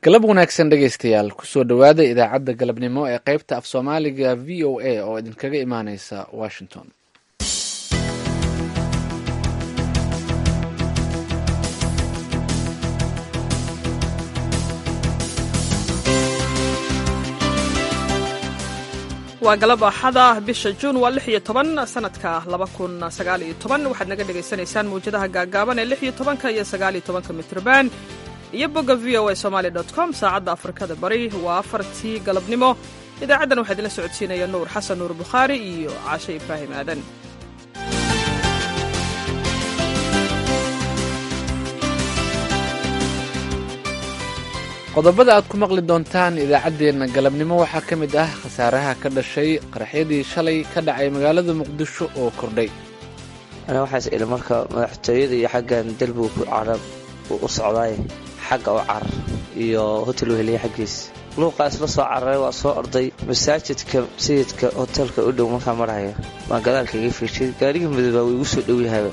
galab wanaagsan dhegaystayaal kusoo dhowaada idaacadda galabnimo ee qaybta af soomaaliga v o a oo idinkaga imaaneysa washington. waa galab axada bisha juun waa 16 sanadka 2019 waxaad naga dhagaysanaysaan mawjadaha gaagaaban ee 16 iyo 19 mitrban iyo bogga voasomali.com saacadda afrikada bari waa 4tii galabnimo. idaacaddan waxaa idinla socodsiinaya nuur xasan nuur bukhaari iyo caashe ibraahim aadan. qodobada aad ku maqli doontaan idaacaddeenna galabnimo waxaa ka mid ah khasaaraha ka dhashay qaraxyadii shalay ka dhacay magaalada muqdisho oo kordhay. ana waxaas ila marka madaxtooyada iyo xaggan dalbigu ku carab u socdaay xagga u carar iyo hotel weheliya xaggiis luuqaas la soo cararay waa soo orday masaajidka sayidka hotelka u dhow markaa maraya baan gadaalkaga fiirshay gaariga madooba way igu soo dhow yahaba.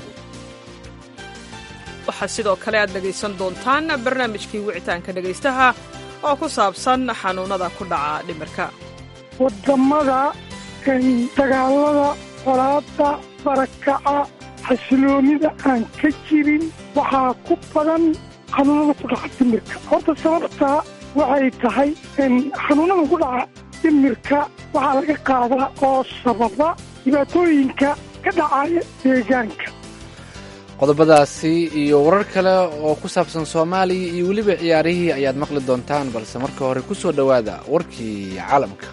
waxaa sidoo kale aad dhegaysan doontaan barnaamijkii wicitaanka dhegaystaha oo ku saabsan xanuunnada ku dhaca dhimirka. wadamada dagaalada qolaada barakaca xasiloonida aan ka jirin waxaa ku badan xanuunnada ku dhaca dhimirka. horta sababtaa waxay tahay xanuunnada ku dhaca dhimirka waxaa laga qaadaa oo sababa dhibaatooyinka ka dhacaya deegaanka. qodobadaasi iyo warar kale oo ku saabsan soomaaliya iyo weliba ciyaarihii ayaad maqli doontaan, balse marka hore ku soo dhowaada warkii caalamka.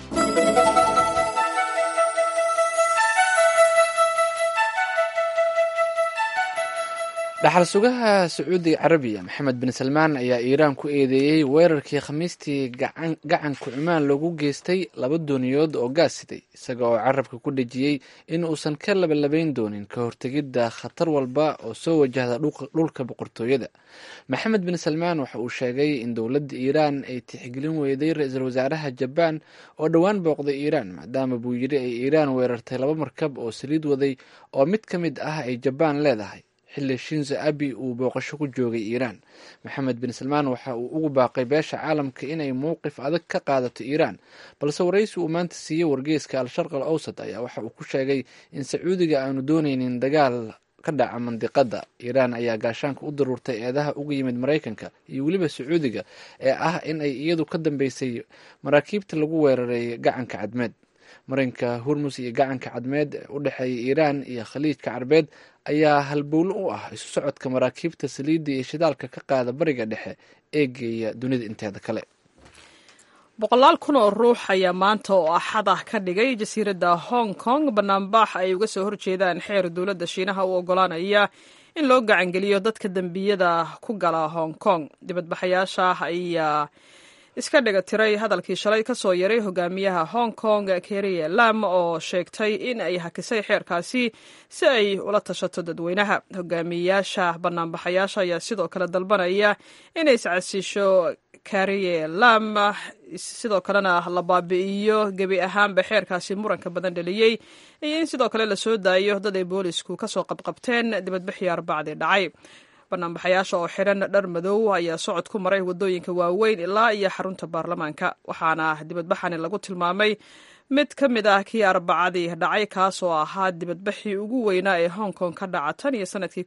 dhaxal sugaha sacuudi carabiya maxamed bin salmaan ayaa iiraan ku eedeeyey weerarkii khamiistii gacanka cumaan loogu geystay 2 dooniyood oo gaas siday, isaga oo carabka ku dhejiyey in uusan ka labalabayn doonin ka hortegidda khatar walba oo soo wajahda dhulka boqortooyada. maxamed bin salmaan waxa uu sheegay in dowladda iiraan ay tixgelin weyday ra-iisul wasaaraha jabaan oo dhowaan booqday iiraan, maadaama buu yidhi ay iiraan weerartay 2 markab oo saliid waday oo mid ka mid ah ay jabaan leedahay xilli shinzo abi uu booqasho ku joogay iiraan. maxamed bin salmaan waxa uu ugu baaqay beesha caalamka inay mowqif adag ka qaadato iiraan, balse waraysi uu maanta siiyey wargeyska al-sharq al awsad ayaa waxa uu ku sheegay in sacuudiga aanu dooneynin dagaal ka dhaca mandiqada. iiraan ayaa gaashaanka u daruurtay eedaha uga yimid maraykanka iyo weliba sacuudiga ee ah in ay iyadu ka dambeysay maraakiibta lagu weeraray gacanka cadmeed. marinka hurmus iyo gacanka cadmeed u dhexeeya iiraan iyo khaliijka carbeed ayaa halbowle u ah isu socodka maraakiibta saliidda iyo shidaalka ka qaada bariga dhexe ee geeya dunida inteeda kale. 100 kun oo ruux ayaa maanta oo axad ah ka dhigay jasiiradda hong kong banaanbax ay uga soo horjeedaan xeer dowladda shiinaha u oggolaanaya in loo gacangeliyo dadka dembiyada ku gala hong kong. dibadbaxayaasha ayaa iska dhiga tiray hadalkii shalay ka soo yaray hogaamiyaha hong kong Carrie Lam oo sheegtay in ay hakisay xeerkaasi si ay ula tashato dadweynaha. hogaamiyaasha banaanbaxayaasha ayaa sidoo kale dalbanaya inay iscasisho Carrie Lam, sidoo kalena la baabi'iyo gebi ahaanba xeerkaasi muranka badan dhaliyey, iyo in sidoo kale la soo daayo dad ay boolisku ka soo qabqabteen dibadbixii Arbacadii dhacay. banaanbaxayaasha oo xiran dhar madow ayaa socod ku maray wadooyinka waaweyn ilaa iyo xarunta baarlamaanka, waxaana dibadbaxani lagu tilmaamay mid ka mid ah kii Arbacadii dhacay, kaas oo ahaa dibadbaxii ugu weynaa ee Hong Kong ka dhaca tan iyo sanadkii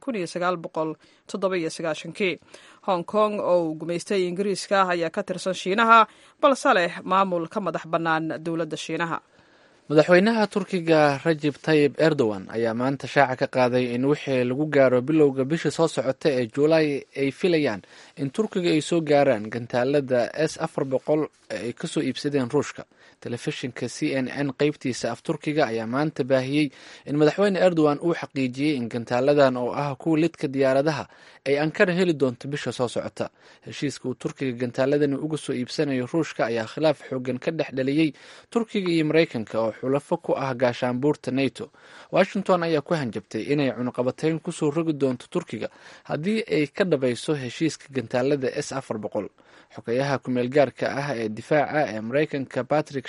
1997. Hong Kong oo gumaystay Ingiriiska ayaa ka tirsan Shiinaha, balse leh maamul ka madax bannaan dowladda Shiinaha. madaxweynaha turkiga Rajab Tayyip Erdogan ayaa maanta shaaca ka qaaday in wixii lagu gaaro bilowga bisha soo socota ee Juulaay ay filayaan in turkiga ay soo gaaraan gantaalada S-400 ee ay kasoo iibsadeen Ruushka. telefishinka CNN qaybtiisa af turkiga ayaa maanta baahiyey in madaxweyne Erdogan uu xaqiijiyey in gantaaladan oo ah kuwa lidka diyaaradaha ay Ankara heli doonto bisha soo socota. heshiiska uu turkiga gantaaladani uga soo iibsanayo Ruushka ayaa khilaaf xoogan ka dhex dhaliyey turkiga iyo Mareykanka oo xulafo ku ah gaashaanbuurta NATO. Washington ayaa ku hanjabtay inay cunuqabatayn kusoo rogi doonto turkiga haddii ay ka dhabayso heshiiska gantaalada S-400. xogayaha ku-meel gaarka ah ee difaaca ee Mareykanka Patrick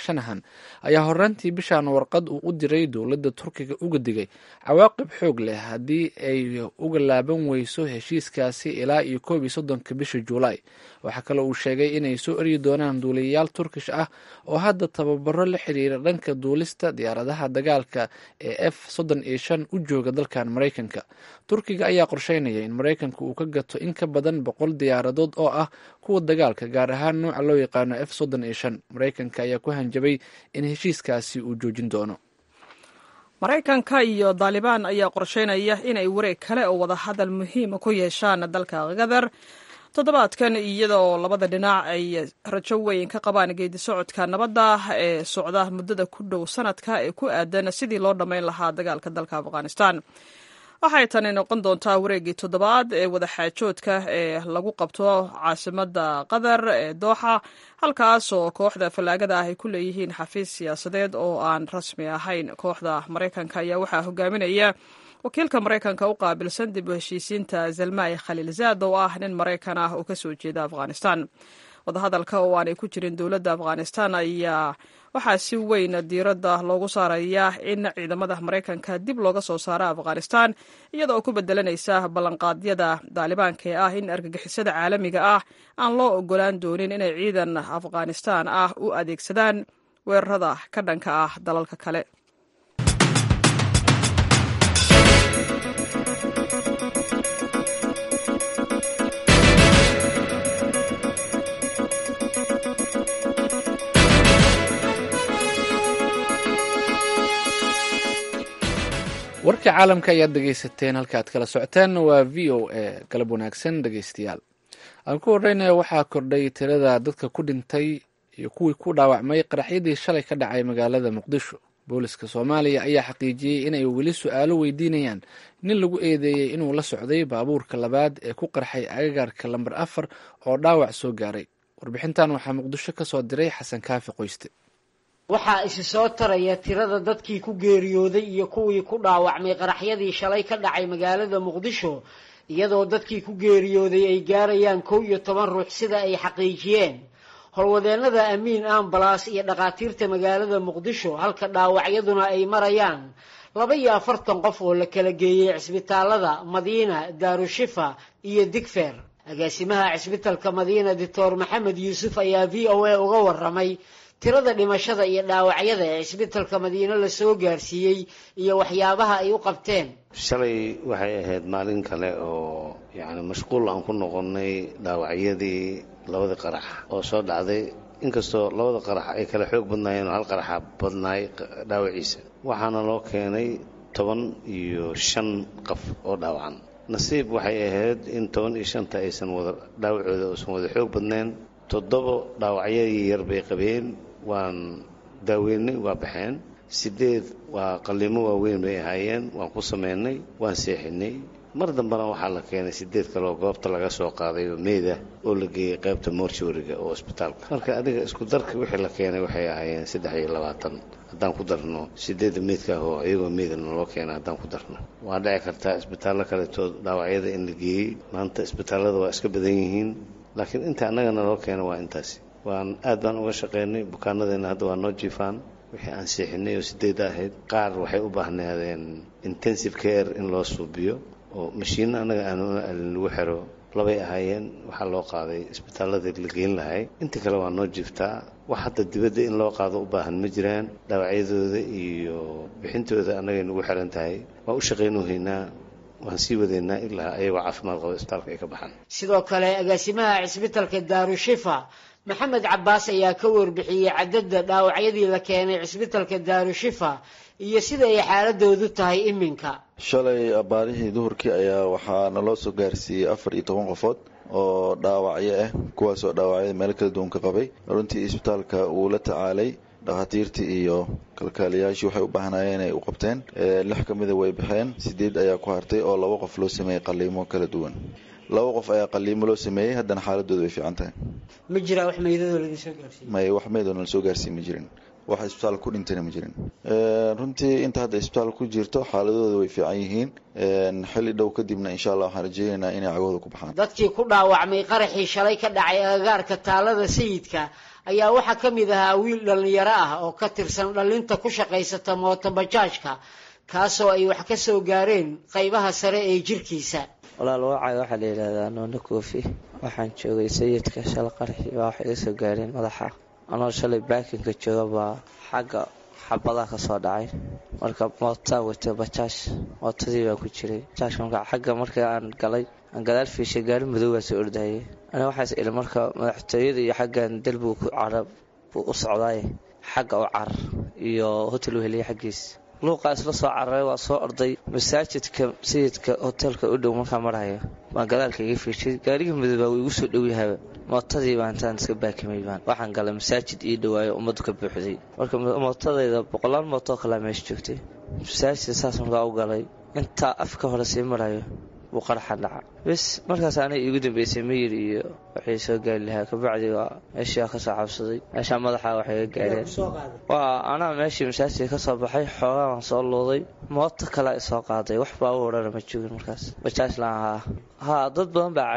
shanahan ayaa horraantii bishaan warqad uu u diray dowladda turkiga uga digay cawaaqib xoog leh haddii ay uga laaban weyso heshiiskaasi ilaa iyo 11 bisha Juulaay. waxaa kale uu sheegay inay soo eryi doonaan duuliyayaal turkish ah oo hadda tababaro la xiriira dhanka duulista diyaaradaha dagaalka ee F-35 u jooga dalkan Mareykanka. Turkiga ayaa qorsheynaya in Mareykanka uu ka gato in ka badan 100 diyaaradood oo ah kuwa dagaalka, gaar ahaan nooca loo yaqaano F-35. Mareykanka ayaa ku hanjabay in heshiiskaasi uu joojin doono. Mareykanka iyo Taliban ayaa qorsheynaya inay wareeg kale oo wada hadal muhiima ku yeeshaan dalka Qatar toddobaadkan, iyada oo labada dhinac ay rajo weyn ka qabaan geedi socodka nabadda ee socda muddada ku dhow sanadka ee ku aadan sidii loo dhammayn lahaa dagaalka dalka Afghanistan. waxay tani noqon doontaa wareeggii toddobaad ee wadaxaajoodka ee lagu qabto caasimadda qatar ee Dooxa, halkaas oo kooxda fallaagada ah ay ku leeyihiin xafiis siyaasadeed oo aan rasmi ahayn. kooxda Mareykanka ayaa waxaa hogaaminaya wakiilka Mareykanka u qaabilsan dib u heshiisiinta Zalmay Khalilzad oo ah nin Mareykan ah oo ka soo jeeda Afghanistan. wadahadalka oo aanay ku jirin dowladda Afghanistan ayaa waxaa si weyn diiradda loogu saarayaa in ciidamada Mareykanka dib looga soo saaro Afghanistan, iyada oo ku bedelanaysa ballanqaadyada Taalibaanka ee ah in argagixisada caalamiga ah aan loo ogolaan doonin inay ciidan Afghanistan ah u adeegsadaan weerarada ka dhanka ah dalalka kale. warka caalamka ayaad dhegaysateen. halka aad kala socoteen waa VOA. galab wanaagsan dhegaystayaal. aan ku horreynaya waxaa kordhay tirada dadka ku dhintay iyo kuwii ku dhaawacmay qaraxyadii shalay ka dhacay magaalada Muqdisho. booliska Soomaaliya ayaa xaqiijiyey inay weli su'aalo weydiinayaan nin lagu eedeeyey inuu la socday baabuurka labaad ee ku qarxay agagaarka lambar 4 oo dhaawac soo gaaray. warbixintan waxaa Muqdisho ka soo diray Xasan Kaafi Qoyste. waxaa isi soo taraya tirada dadkii ku geeriyooday iyo kuwii ku dhaawacmay qaraxyadii shalay ka dhacay magaalada Muqdisho, iyadoo dadkii ku geeriyooday ay gaarayaan 11 ruux sida ay xaqiijiyeen howlwadeennada Amiin Ambulance iyo dhaqaatiirta magaalada Muqdisho, halka dhaawacyaduna ay marayaan 42 qof oo la kala geeyay cisbitaalada Madiina, Daarushifa iyo Digfeer. agaasimaha cisbitaalka Madiina Dr. Maxamed Yuusuf ayaa VOA uga waramay tirada dhimashada iyo dhaawacyada ee cisbitaalka Madiina la soo gaarsiiyey iyo waxyaabaha ay u qabteen. shalay waxay ahayd maalin kale oo mashquul aan ku noqonnay dhaawacyadii labada qarax oo soo dhacday, inkastoo labada qarax ay kala xoog badnaayeen oo hal qarax badnaay dhaawaciisa. waxaana loo keenay 15 qof oo dhaawacan. nasiib waxay ahayd in 15ta aysan wada dhaawacooda uusan wada xoog badnayn. 7 dhaawacyadii yar bay qabeen, waan daaweynay, waa baxeen. 8 waa qalliimo waaweyn bay ahaayeen, waan ku sameynay, waan seexinay. mar dambana waxaa la keenay 8 kale oo goobta laga soo qaaday oo meeda oo la geeyay qaybta mortuary-ga oo isbitaalka. marka adiga isku darka wixii la keenay waxay ahaayeen 23 haddaan ku darno 8 meedka oo iyagoo meedana loo keenay haddaan ku darno. waa dhici kartaa isbitaallo kaleetoo dhaawacyada in la geeyey. maanta isbitaallada waa iska badan yihiin, laakiin inta annagana loo keenay waa intaasi. waan aad baan uga shaqaynay. bukaanadeena hadda waa noo jiifaan. wixii aan seexinay oo 8 ahayd, qaar waxay u baahnaadeen intensive care in loo suubiyo oo mashiinna annaga aan lagu xiro. 2 ahaayeen, waxaa loo qaaday isbitaalada la geyn lahay. inta kale waa noo jiiftaa. wax hadda dibadda in loo qaado u baahan ma jiraan. dhaawacyadooda iyo bixintooda annagay nagu xiran tahay. waan u shaqaynaynaa, waan sii wadaynaa ilaa ayagoo caafimaad qaba isbitaalka ay ka baxaan. sidoo kale agaasimaha cisbitaalka Daarushifa Maxamed Cabbaas ayaa ka warbixiyey cadadda dhaawacyadii la keenay cisbitaalka Daarushifa iyo sida ay xaaladoodu tahay iminka. shalay abaarihii duhurkii ayaa waxaa naloo soo gaarsiiyey 14 qofood oo dhaawacyo ah, kuwaasoo dhaawacyada meel kala duwan ka qabay. runtii isbitaalka uu la tacaalay, dhakhaatiirtii iyo kalkaaliyaashii waxay u baahnaayeen inay u qabteen. 6 ka mida way baxeen, 8 ayaa ku hartay oo 2 qof loo sameeyey qalliimo kala duwan. 2 qof ayaa qalliimo loo sameeyey, haddana xaaladoodu way fiican tahay. ma jira wax meydadoo laga soo gaarsiiyey? may wax meydoo la soo gaarsiiyey ma jirin. wax isbitaal ku dhintayna ma jirin. runtii inta hadda isbitaal ku jirto xaaladooda way fiican yihiin. xilli dhow kadibna insha Allah waxaan rajeynaynaa inay cagooda ku baxaan. dadkii ku dhaawacmay qaraxii shalay ka dhacay agagaarka taalada sayidka ayaa waxaa ka mid ahaa wiil dhallinyaro ah oo ka tirsan dhallinta ku shaqaysata mootobajaajka kaasoo ay wax ka soo gaareen qaybaha sare ee jirkiisa. walaal wacay waxaa la yidhaahdaa Nuune Koofi. waxaan joogay sayidka shalay qarxi baa wax iga soo gaareen madaxa anoo shalay baakinka jooga baa xagga xabadaha ka soo dhacay marka mootaa wata bajaaj mootadii baa ku jiray bajaajka xagga markii aan galay aan gadaal fiishay gaari madow baa soo ordayay aniga waxaas ila marka madaxtooyada iyo xaggan dalbigu ku carab u socdaay xagga u car iyo hotel weheliya xaggiis luuqa isla soo cararay waa soo orday masaajidka sayidka hotelka u dhow markaa marayo waan gadaalka iga fiishay gaariga madow baa igu soo dhow yahay mootadii baan intaan iska baakimay baan waxaan galay masaajid ii dhawaayo ummadu ka buuxday marka mootadayda 100 mooto kala meesha joogtay masaajid saas markaa u galay inta afka hore sii marayo wuu qarxa dhaca bas markaas aanay igu dambeysay miyir iyo waxay soo gaari lahaa ka bacdi waa meesha ka soo cabsaday meesha madaxa waxay gaareen waa ana meeshii masaajid ka soo baxay xoogaa soo looday mooto kala soo qaaday wax baa u orana ma joogin markaas bajaaj ha dad badan baa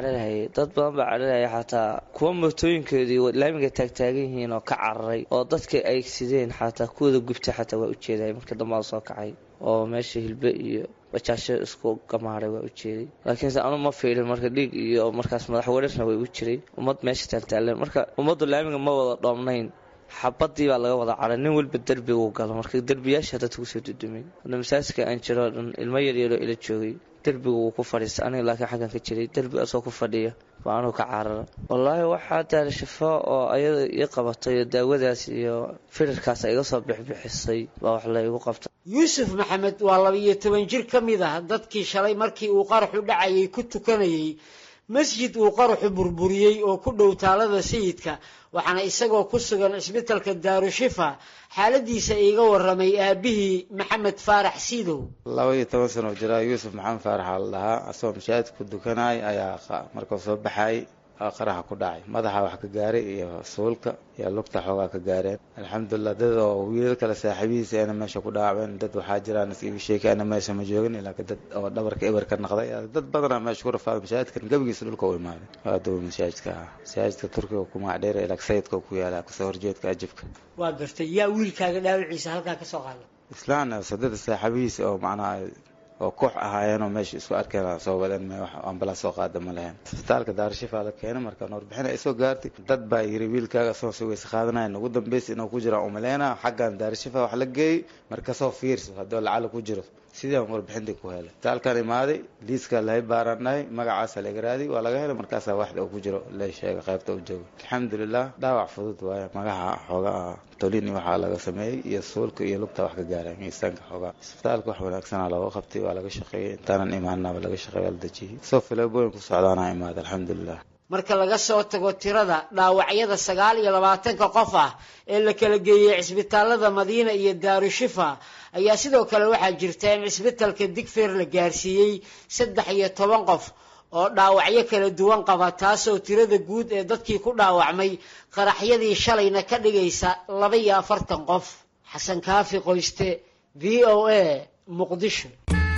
cararay xataa kuwa mootooyinkoodii laamiga taagtaagan yihiin oo ka cararay oo dadka ay sideen xataa kuwada gubta xataa waa u jeeday marka dambe soo kacay oo meesha hilbe iyo bajaasho isku gamaaray waa u jeeday laakiin aanu ma fiirin marka dhiig iyo markaas madax wareerna way u jiray ummad meesha taaltaaleen marka ummadu laamiga ma wada dhoomnayn xabadii baa laga wada caray nin walba darbi uu galo marka darbiyaasha dadku soo dudumay masaajidka aan jiro dhan ilmo yar ila joogay darbigu uu ku fadhiistay aniga laakiin xaggan ka jiray darbi asoo ku fadhiya waanu ka carara wallahi waxa taal shifo oo ayada ii qabatay daawadaas iyo firarkaas iga soo bixisay baa wax la igu qabtay. Yuusuf Maxamed waa 12 jir ka mid ah dadkii shalay markii uu qaraxu dhacayay ku tukanayay masjid uu qaraxu burburiyay oo ku dhow taalada sayidka waxaana isagoo ku sugan isbitaalka Daarushifa xaaladiisa iga waramay aabihii Maxamed Faarax Siidow. 12 sano jira Yuusuf Maxamed Faarax Allah asoo masjid ku dukanay ayaa markuu soo baxay qaraxa ku dhacay madaxa wax ka gaaray iyo suulka iyo lugta xoogaa ka gaareen alxamdulillah dad oo wiilal kala saaxiibihiisa ana meesha ku dhaaceen dad waxaa jiraan iska sheekayna meesha ma joogin ilaa dad oo dhabarka eber ka noqday dad badan meesha ku rafaaday masjidkan gabigiisa dhulka u imaaday waa doow masjidka Turkiga kuma dheer ilaa sayidka ku yaala ka soo horjeedka ajibka waa gartay yaa wiilkaaga dhaawiciisa halka ka soo qaaday islaana sadad saaxiibihiisa oo macnaa oo koox ahaayeen oo meesha isku arkeen soo wadeen ma wax ambalaas soo qaada ma lahayn isbitaalka Daarushifa la keenay marka warbixin ay soo gaartay dad baa yiri wiilkaaga soo weys qaadanayeen ugu dambeysay inuu ku jiro umaleena xaggan Daarushifa wax la geey marka soo fiirso hadoo lacag ku jiro sidii warbixinta ku helay isbitaalka imaaday liiska la baaranay magacaas la garaadi waa laga helay markaas wax uu ku jiro la sheegay qaybta uu joogo alxamdulillah dhaawac fudud waaye magaca xoogaa tolini waxa laga sameeyay iyo suulka iyo lugta wax ka gaaray miisaanka xoogaa isbitaalka wax wanaagsan lagu qabtay waa laga shaqeeyay intaan imaanna laga shaqeeyay dajiyay soo filaabooyin ku socdaana imaad alxamdulillah marka laga soo tago tirada dhaawacyada 29 qof ah ee la kala geeyay isbitaalada Madiina iyo Daarushifa ayaa sidoo kale waxa jirta in isbitaalka Digfeer la gaarsiiyay 13 qof oo dhaawacyo kala duwan qaba taasoo tirada guud ee dadkii ku dhaawacmay qaraxyadii shalayna ka dhigaysa 42 qof. Xasan Kaafi Qoyste VOA Muqdisho.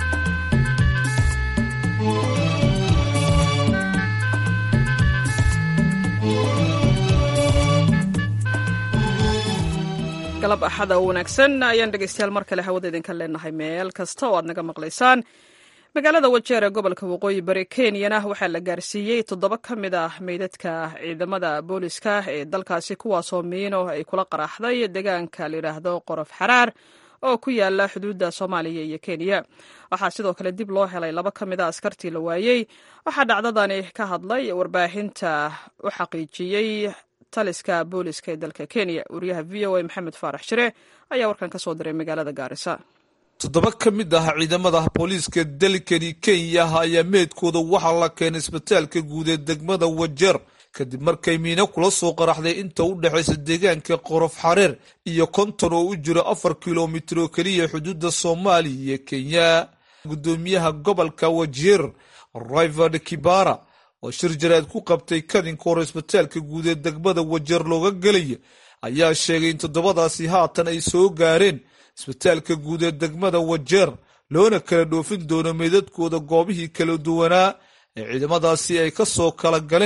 galab axada oo wanaagsan ayaan dhegaystayaal mar kale hawada idinka leenahay meel kasta oo aad naga maqlaysaan magaalada Wajeer ee gobolka Waqooyi Bari Kenyana waxaa la gaarsiiyey 7 ka mid ah meydadka ciidamada booliska ee dalkaasi kuwaasoo miino ay kula qaraxday deegaanka la yiraahdo Qorof Xaraar oo ku yaala xuduudda Soomaaliya iyo Kenya waxaa sidoo kale dib loo helay 2 ka mid ah askartii la waayay waxaa dhacdadani ka hadlay warbaahinta u xaqiijiyay taliska booliska ee dalka Kenya wariyaha VOA Maxamed Faarax Shire ayaa warkan ka soo diray magaalada Gaarisa 7 ka mid ah ciidamada booliska dalkani Kenya ayaa meedkooda waxa la keenay isbitaalka guud ee degmada Wajeer kadib markay miino kula soo qaraxday inta u dhaxaysa deegaanka Qorof Xareer iyo konton oo u jira 4 kiiloomitir oo kaliya xuduudda Soomaaliya iyo Kenya gudoomiyaha gobolka Wajeer Rayford Kibara oo shir jaraad ku qabtay kadinka hore isbitaalka guud ee degmada Wajeer looga galay ayaa sheegay in 7daasi haatan ay soo gaareen isbitaalka guud ee degmada Wajeer loona kala dhoofin doono meedadkooda goobihii kala duwanaa ee ciidamadaasi ay ka soo kala galeen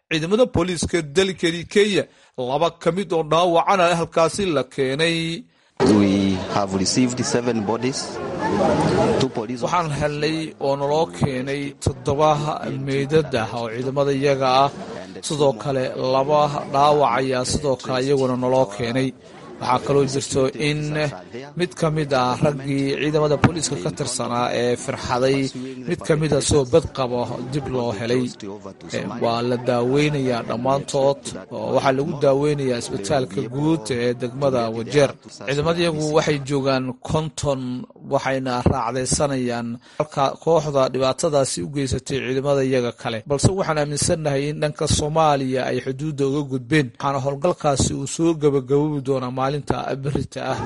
ciidamada booliiska dalkani Kenya. Laba ka mid oo dhaawacana halkaasi la keenay. We have received 7 bodies. Waxaan helnay oo naloo keenay 7 meydad ah oo ciidamada iyaga ah. Sidoo kale 2 dhaawac ayaa sidoo kale iyaguna naloo keenay. waxaa kaloo jirto in mid ka mid ah raggii ciidamada booliiska ka tirsanaa ee firxaday mid ka mid a soo bad qabo dib loo helay. waa la daaweynayaa dhammaantood oo waxaa lagu daaweynayaa isbitaalka guud ee degmada Wajeer. ciidamadayagu waxay joogaan 50 waxayna raacdaysanayaan halka kooxda dhibaatadaasi u geysatay ciidamada iyaga kale, balse waxaan aaminsanahay in dhanka Soomaaliya ay xuduudda uga gudbeen, waxaana howlgalkaasi uu soo gabagaboobi doonaa maalinta berita ah.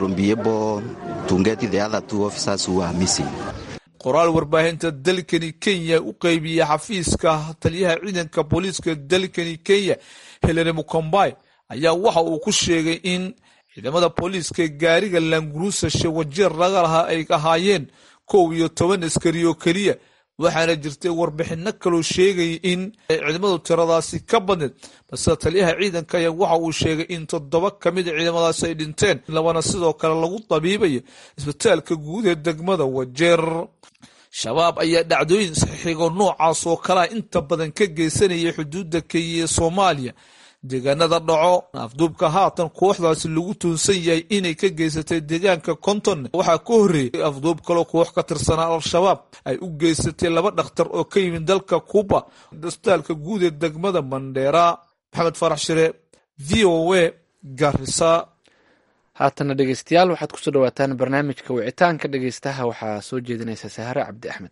qoraal warbaahinta dalkani Kenya u qaybiyay xafiiska taliyaha ciidanka booliiska dalkani Kenya Helene Mukombai ayaa waxa uu ku sheegay in ciidamada booliiska gaariga Land Cruiser Wajeer laga lahaa ay ahaayeen 11 askari oo kaliya, waxaana jirtay warbixino kaloo sheegay in ciidamadu tiradaasi ka badneed, balse taliyaha ciidanka ayaa waxa uu sheegay in 7 ka mid ah ciidamadaasi ay dhinteen, 2 sidoo kale lagu dabiibayo isbitaalka guud ee degmada Wajeer. shabaab ayaa dhacdooyin saxiigo noocaas oo kala inta badan ka geysanayay xuduudda Kenya iyo Soomaaliya. deegaanada dhaco afduubka haatan kooxdaasi lagu tuunsan yahay inay ka geysatay deegaanka Konton waxaa ka horreeyay afduub kale koox ka tirsanaa al-shabaab ay u geysatay 2 dhakhtar oo ka yimid dalka Kuba isbitaalka guud ee degmada Mandera. Maxamed Farax Shire, VOA, Garissa. haatana dhegeystayaal waxaad ku soo dhawaataan barnaamijka wicitaanka dhegeystaha, waxaa soo jeedinaysa Sahara Cabdi Axmed.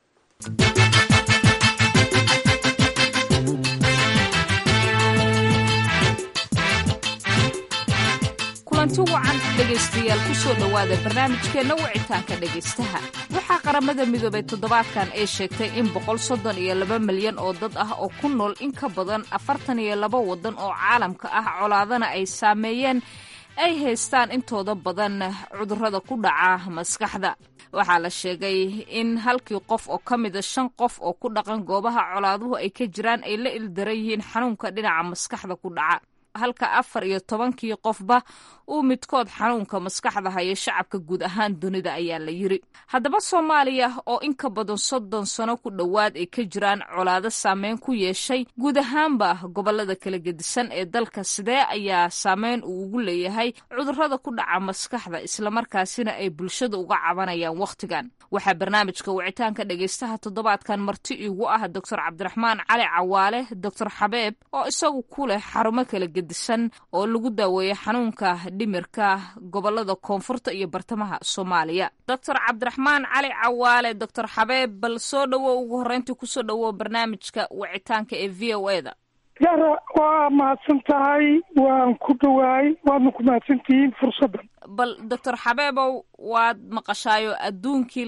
kulanti wacan dhegaystayaal ku soo dhowaada barnaamijkeenna wicitaanka dhegaystaha. waxaa qaramada midoobay toddobaadkan ay sheegtay in 132 milyan oo dad ah oo ku nool in ka badan 42 waddan oo caalamka ah colaadana ay saameeyeen ay haystaan intooda badan cudurrada ku dhaca maskaxda. waxaa la sheegay in halkii qof oo ka mida 5 qof oo ku dhaqan goobaha colaaduhu ay ka jiraan ay la ildaran yihiin xanuunka dhinaca maskaxda ku dhaca, halka 14 qofba uu midkood xanuunka maskaxda haya shacabka guud ahaan dunida ayaa la yiri. haddaba Soomaaliya oo in ka badan 30 sano ku dhowaad ay ka jiraan colaado saameyn ku yeeshay guud ahaanba gobolada kala gedisan ee dalka, sidee ayaa saameyn uu ugu leeyahay cudurrada ku dhaca maskaxda islamarkaasina ay bulshada uga cabanayaan wakhtigan? waxaa barnaamijka wicitaanka dhegaystaha toddobaadkan marti iigu ah Dr. Cabdiraxmaan Cali Cawaale, Dr. Xabeeb oo isagu ku leh xarumo kala gedisan oo lagu daaweeyo xanuunka dhimirka gobolada koonfurta iyo bartamaha Soomaaliya. Dr. Cabdiraxmaan Cali Cawaale, Dr. Xabeeb, bal soo dhawow ugu horreyntii ku soo dhawow barnaamijka wicitaanka ee VOA-da. yara waa mahadsan tahay, waan ku dhawaay, waadna ku mahadsantihiin fursaddan. bal Dr. Xabeebow, waad maqashaayo adduunkii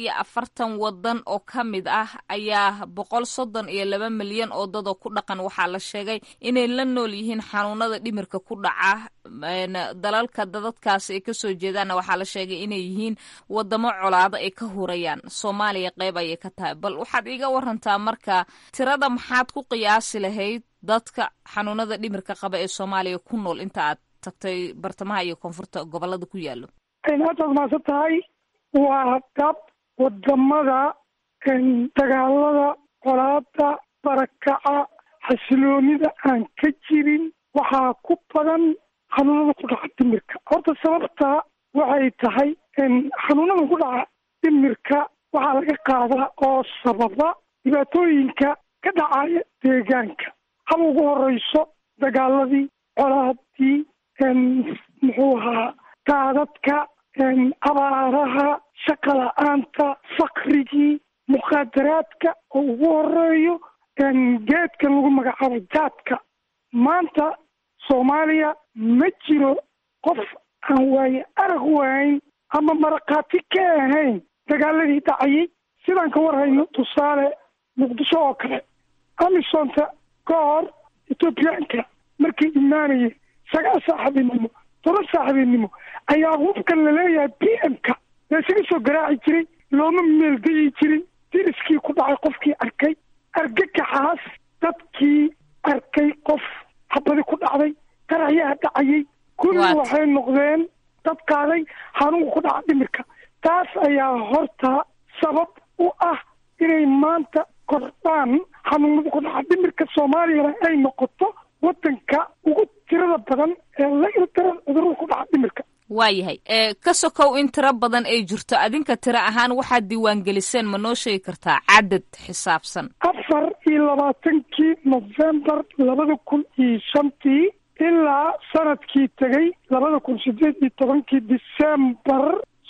42 waddan oo ka mid ah ayaa 132 milyan oo dad oo ku dhaqan waxaa la sheegay inay la nool yihiin xanuunada dhimirka ku dhaca. dalalka dadadkaasi ay kasoo jeedaanna waxaa la sheegay inay yihiin wadamo colaado ay ka hurayaan. Soomaaliya qayb ayay ka tahay. bal waxaad iiga warantaa marka tirada maxaad ku qiyaasi lahayd dadka xanuunada dhimirka qaba ee Soomaaliya ku nool inta aad tagtay bartamaha iyo koonfurta gobolada ku yaalo? aad mahadsan tahay. waa dad wadamada dagaalada, colaada, barakaca, xasiloonida aan ka jirin waxaa ku badan xanuunada ku dhaca dhimirka. horta sababta waxay tahay xanuunada ku dhaca dhimirka waxaa laga qaadaa oo sababa dhibaatooyinka ka dhacaya deegaanka. haba ugu horeyso dagaaladii, colaadii, muxuu ahaa daadadka, abaaraha, shaqo la-aanta, fakrigii, mukhaadaraadka oo ugu horeeyo geedkan lagu magacaabo jaadka. maanta Soomaaliya ma jiro qof aan waaye arag waayn ama maraqaati ka ahayn dagaaladii dhacayay. sidaan ka warhayno tusaale Muqdisho oo kale, amisonta ka hor Ethiopiaanka markii imaanayay 9 saacadoodnimo 10 saacadoodnimo ayaa hubkan laleeyahay PM-ka laysaga soo garaaci jiray, looma meelgayi jirin. diriskii ku dhacay qofkii arkay argagaxaas dadkii waxay noqdeen dad qaaday xanuunka ku dhaca dhimirka. taas ayaa horta sabab u ah inay maanta kordhaan xanuunada ku dhaca dhimirka. soomaaliyana ay noqoto wadanka ugu tirada badan ee la iltira cudurada ku dhaca dhimirka. waayahay ka sokow in tiro badan ay jirto adinka tiro ahaan waxaad diiwaangeliseen ma noo sheegi kartaa cadad xisaabsan? 24 November 2005 ilaa sanadkii tegay 2018 December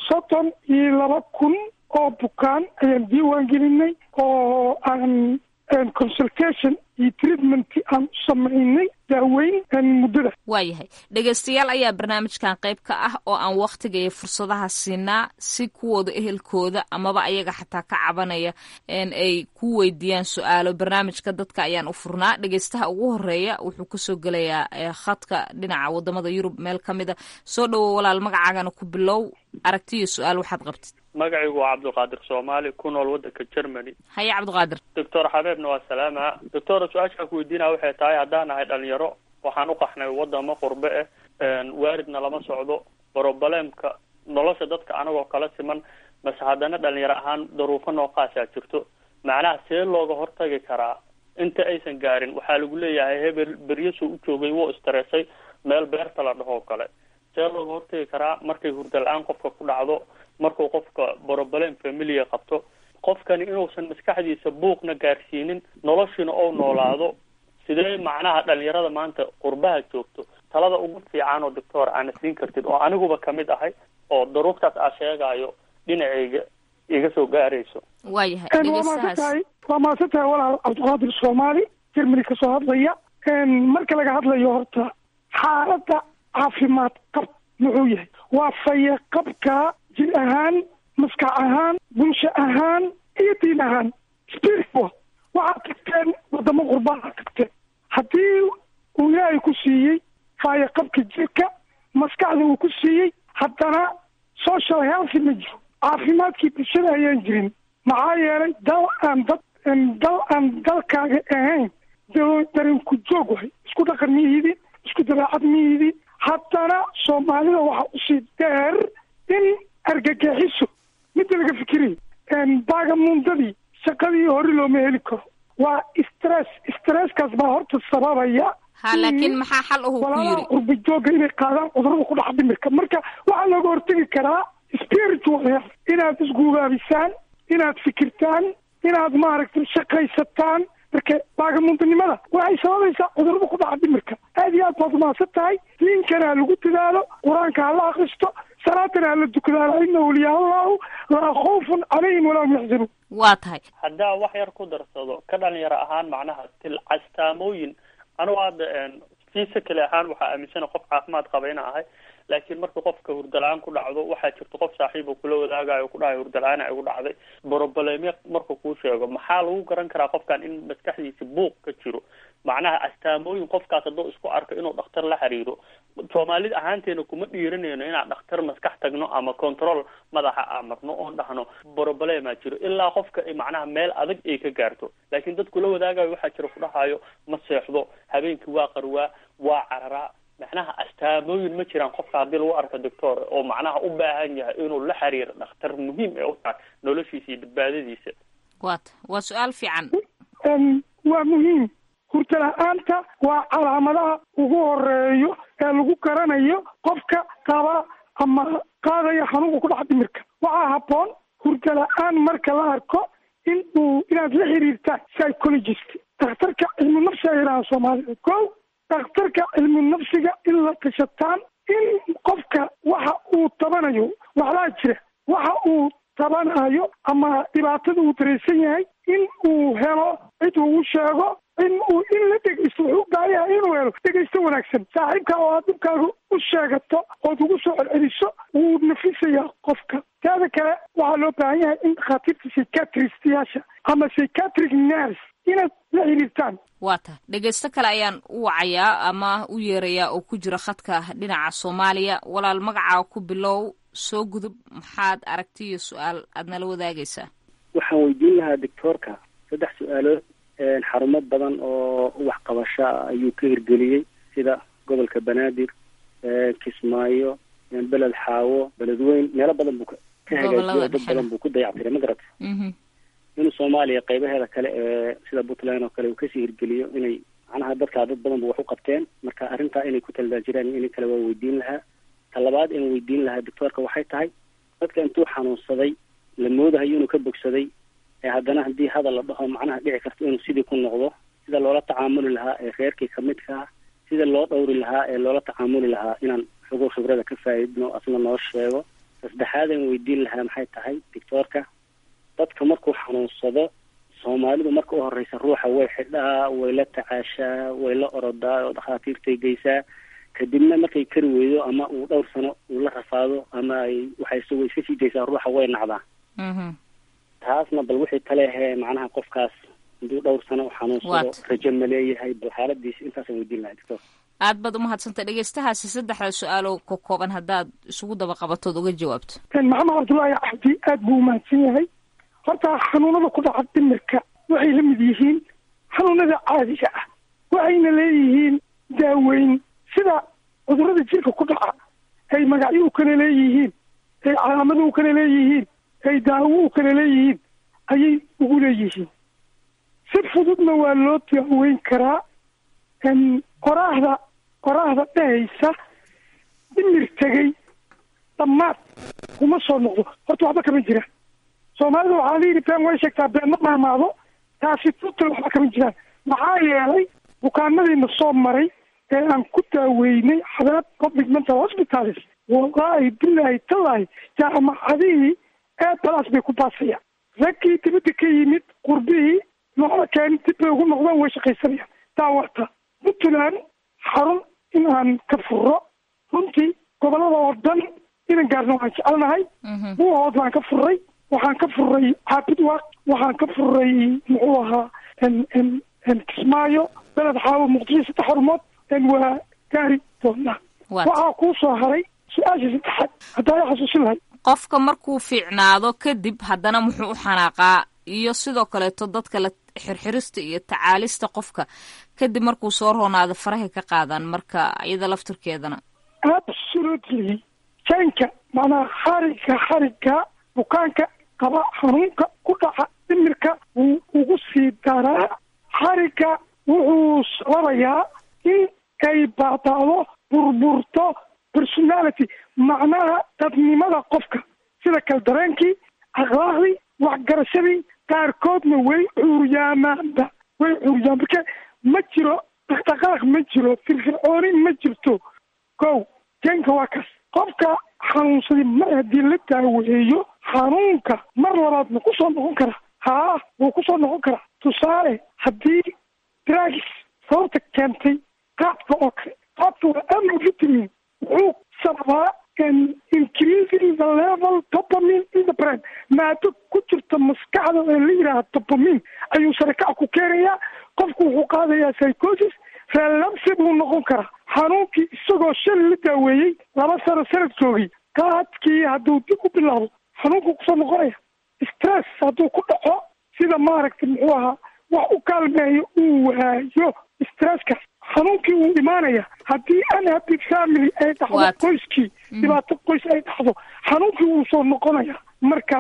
32,000 oo bukaan ayaan diiwaan gelinay oo aan consultation iyo treatment aan samaynay daaweyn muddada. waayahay dhegaystayaal ayaa barnaamijkan qayb ka ah oo aan wakhtiga iyo fursadaha siinaa si kuwooda ehelkooda amaba ayaga xataa ka cabanaya ay ku weydiiyaan su-aalo. barnaamijka dadka ayaan u furnaa. dhegaystaha ugu horeeya wuxuu kasoo gelayaa khadka dhinaca wadamada Yurub meel ka mida. soo dhawo walaal, magacaagana ku bilow, aragtiyo su-aal waxaad qabtid. magacaygu waa cabdiqaadir Soomaali ku nool wadanka Germany. haye cabdiqaadir. doctor Xabeebna waa salaama. doctor su-aasha ku weydiinaa waxay tahay haddaan nahay dhalinyaro waxaan u qaxnay wadamo qurbe waaridna lama socdo problemka nolosha dadka anagoo kala siman mase haddana dhalinyaro ahaan daruufo nooqaasaa jirto. macnaha see looga hortagi karaa inta aysan gaarin? waxaa lagu leeyahay hebel beryaso u joogay wuu istresay meel beerta la dhahoo kale. see looga hortagi karaa markay hurda la-aan qofka ku dhacdo, markuu qofka problem familia qabto, qofkani inuusan maskaxdiisa buuqna gaarsiinin, noloshina ou noolaado? sidee macnaha dhalinyarada maanta qurbaha joogto talada ugu fiican oo doctor aan siin kartid oo aniguba kamid ahay oo daruurtaas aa sheegayo dhinacayga iga soo gaarayso? waayahay waa maasantahay walaal cabdiqaadir Soomaali Germany ka soo hadlaya. marka laga hadlayo horta xaaladda caafimaad qab muxuu yahay? waa fayaqabka jir ahaan, maskax ahaan, bulsho ahaan iyo diin ahaan, spiritual. waxaad tagteen wadamo qurbaha tagteen, haddii uu ilaahay ku siiyey fayaqabka jirka, maskaxda uu ku siiyey, haddana social health ma jiro, caafimaadkii bulshada ayaan jirin. maxaa yeelay dal aan dalkaaga ahayn dareen ku joog wahay, isku dhaqan miyihidi, isku dabeecad miyihidi. haddana soomaalida waxaa usii dheer in argagixiso midda laga fikiraya baagamuundadii shaqadii hore looma heli karo. waa stresskaas baa horta sababaya. laakiin maxaa xal uhu ku yiri qurba jooga inay qaadaan cudurada ku dhaca dhimirka. marka waxaa looga hortegi karaa spiritual health, inaad isguubaabisaan, inaad fikirtaan, inaad maaragtay shaqaysataan. marka baagamuundanimada waxay sababaysaa cudurada ku dhaca dhimirka. aad iyo aad baad umahadsan tahay. diinkana ha lagu dadaalo, qur-aanka ha la akristo, salaatana ha la dukadaalo. ina waliyaa allahu laa khawfun calayhim walaa hum yaxzanuun. waa tahay haddaa wax yar ku darsado ka dhalinyaro ahaan macnaha astaamooyin anugu hadda fiisa kale ahaan waxaa aaminsana qof caafimaad qaba ina ahay, laakiin marka qofka hurdala-aan ku dhacdo waxaa jirta qof saaxiib oo kula wadaagayo ku dhahay hurdala-aan ay igu dhacday. brobleme marka kuu sheego maxaa lagu garan karaa qofkan in maskaxdiisa buuq ka jiro? macnaha astaamooyin qofkaas hadduu isku arko inuu dhakhtar la xiriiro. soomaalida ahaanteena kuma dhiiranayno inaan dhakhtar maskax tagno ama control madaxa amarno oon dhahno problema jiro ilaa qofka macnaha meel adag ay ka gaarto. laakiin dad kula wadaagayo waxaa jira ku dhahayo ma seexdo, habeenkii waa qarwaa, waa cararaa. macnaha astaamooyin ma jiraan qofka haddii lagu arko doctor oo macnaha u baahan yahay inuu la xiriiro dhakhtar muhiim ee u tahay noloshiisa iyo badbaadadiisa? waa su-aal fiican. waa muhiim. hurda la-aanta waa calaamadaha ugu horeeyo ee lagu garanayo qofka qaba ama qaadaya xanuunka ku dhaca dhimirka. waxaa habboon hurda la-aan marka la arko inaad la xiriirtaan psychologist, dhakhtarka cilmi nafsiga yidhaha soomaalida. dhakhtarka cilmi nafsiga in la tashataan, in qofka waxa uu tabanayo waxbaa jira, waxa uu tabanayo ama dhibaatada uu dareysan yahay in uu helo cid uu sheego, in la dhegeysto. wuxuu u baahan yahay inuu helo dhegeysto wanaagsan. saaxiibka oo aad dhibkaaga u sheegato ood ugu soo celceliso wuu nafisayaa qofka. taada kale waxaa loo baahan yahay in dhakhaatiirta psychiatristiyaasha ama psychiatric nurse inaad la xiriirtaan. waa tahay dhegeysto kale ayaan u wacayaa ama u yeerayaa oo ku jira khadka dhinaca Soomaaliya. walaal magacaa ku bilow, soo gudub, maxaad aragtiyo su-aal aad nala wadaagaysaa? waxaan weydiin lahaa doctorka 3 su-aalood. xarumo badan oo waxqabasho ayuu ka hirgeliyey sida gobolka Banaadir, kismaayo beled xaawo beledweyn meelo badan buu ka hagaajiyo dad badan buu ku dayactiray ma garata inuu soomaaliya qaybaheeda kale sida puntland oo kale uu kasii hirgeliyo inay macnaha dadkaa dad badan bu wax u qabteen marka arrintaa inay ku taldaajiraan in kale waa weydiin lahaa talabaad in weydiin lahaa doctoorka waxay tahay dadka intuu xanuunsaday la moodahayo inuu ka bogsaday haddana haddii hadal la dhaho macnaha dhici karto inuu sidii ku noqdo sida loola tacaamuli lahaa ee reerkii kamidka ah sida loo dhowri lahaa ee loola tacaamuli lahaa inaan xogo khibrada ka faa'iidno asna noo sheego saddexaad aan weydiin lahaa maxay tahay doctoorka dadka markuu xanuunsado soomaalidu marka u horeysa ruuxa way xidhaa way la tacaashaa way la orodaa oo dhakhaatiirtay geysaa kadibna markay kari weydo ama uu dhowr sano uu la rafaado ama ay waxay isagoo iska sii daysaa ruuxa way nacdaa taasna bal wixii talehe macnaha qofkaas hadduu dhowr sano u xanuunsado rajo ma leeyahay bal xaaladiisa intaasaan weydiin lahaa doctor aad baad umahadsantay dhegeystahaasi saddexda su-aalo ka kooban haddaad isugu daba qabatood uga jawaabto maxamed cabdullaahi cabdi aad buu umahadsan yahay horta xanuunada ku dhaca dhimirka waxay la mid yihiin xanuunada caadiga ah waxayna leeyihiin daaweyn sida cudurada jirka ku dhaca ay magacyo u kala leeyihiin ay calaamado u kala leeyihiin ay daawo u kala leeyihiin ayay ugu leeyihiin si fududna waa loo daaweyn karaa qoraahda dhehaysa dhimir tegey dhammaad kuma soo noqdo horta waxba kama jiraan soomaalida waxaa layidhi been way sheegtaa beenna mahmaado taasi tutal waxba kama jiraan maxaa yeelay bukaanadiina soo maray ee aan ku daaweynay xadaab public mental hospitals wallaahi bilaahi tallaahi jaamacadihii eebalaas bay ku baasayaan raggii dibadda ka yimid qurbihii noola keen dib bay ugu noqdaan way shaqaysanayaan daawarta puntland xarun in aan ka furro runtii gobolada oo dhan inan gaarna waan jecelnahay buuhood waan ka furray waxaan ka furray caabidwaaq waxaan ka furray muxuu ahaa kismaayo beled xaawo muqdisho 3 xarumood waa gaari doonaa waxaa kuu soo haray su-aasha saddexaad haddaa i xasuusin lahay qofka markuu fiicnaado kadib haddana muxuu u xanaaqaa iyo sidoo kaleeto dadka la xirxirista iyo tacaalista qofka kadib markuu soo roonaado farahay ka qaadaan marka iyada laftirkeedana absolutely jaynka macnaha xariga bukaanka qaba xanuunka ku dhaca dhimirka wuu ugu sii daraa xariga wuxuu sababayaa in ay baadaado burburto personality macnaha dadnimada qofka sida kal dareenkii akhlaaqdii waxgarashadii qaarkoodna way cuuryaamaanba marka ma jiro dhaqdhaqaaq ma jiro firfircooni ma jirto kow jaynka waa kaas qofka xanuunsaday mar haddii la daaweeyo xanuunka mar labaad ma kusoo noqon karaa haa wuu kusoo noqon karaa tusaale haddii drugs sababta keentay qaadka oo kale qaadka waa amlivitamin wuxuu sababaa increasing the level dopamine in the brain maado ku jirta maskaxda ee la yidhaaha dopamine ayuu sarakac ku keenayaa qofku wuxuu qaadayaa psychosis relapse buu noqon karaa xanuunkii isagoo shan la daaweeyey 2 sano sanadkoogii qaadkii hadduu dib u bilaabo xanuunkuu kusoo noqonaya stress hadduu ku dhaco sida maaragtay muxuu ahaa wax u kaalmeeyo uu waayo stresskaas xanuunkii wuu imaanaya haddii unhappy family ay dhacdo qoyskii dhibaato qoys ay dhacdo xanuunkii wuu soo noqonaya marka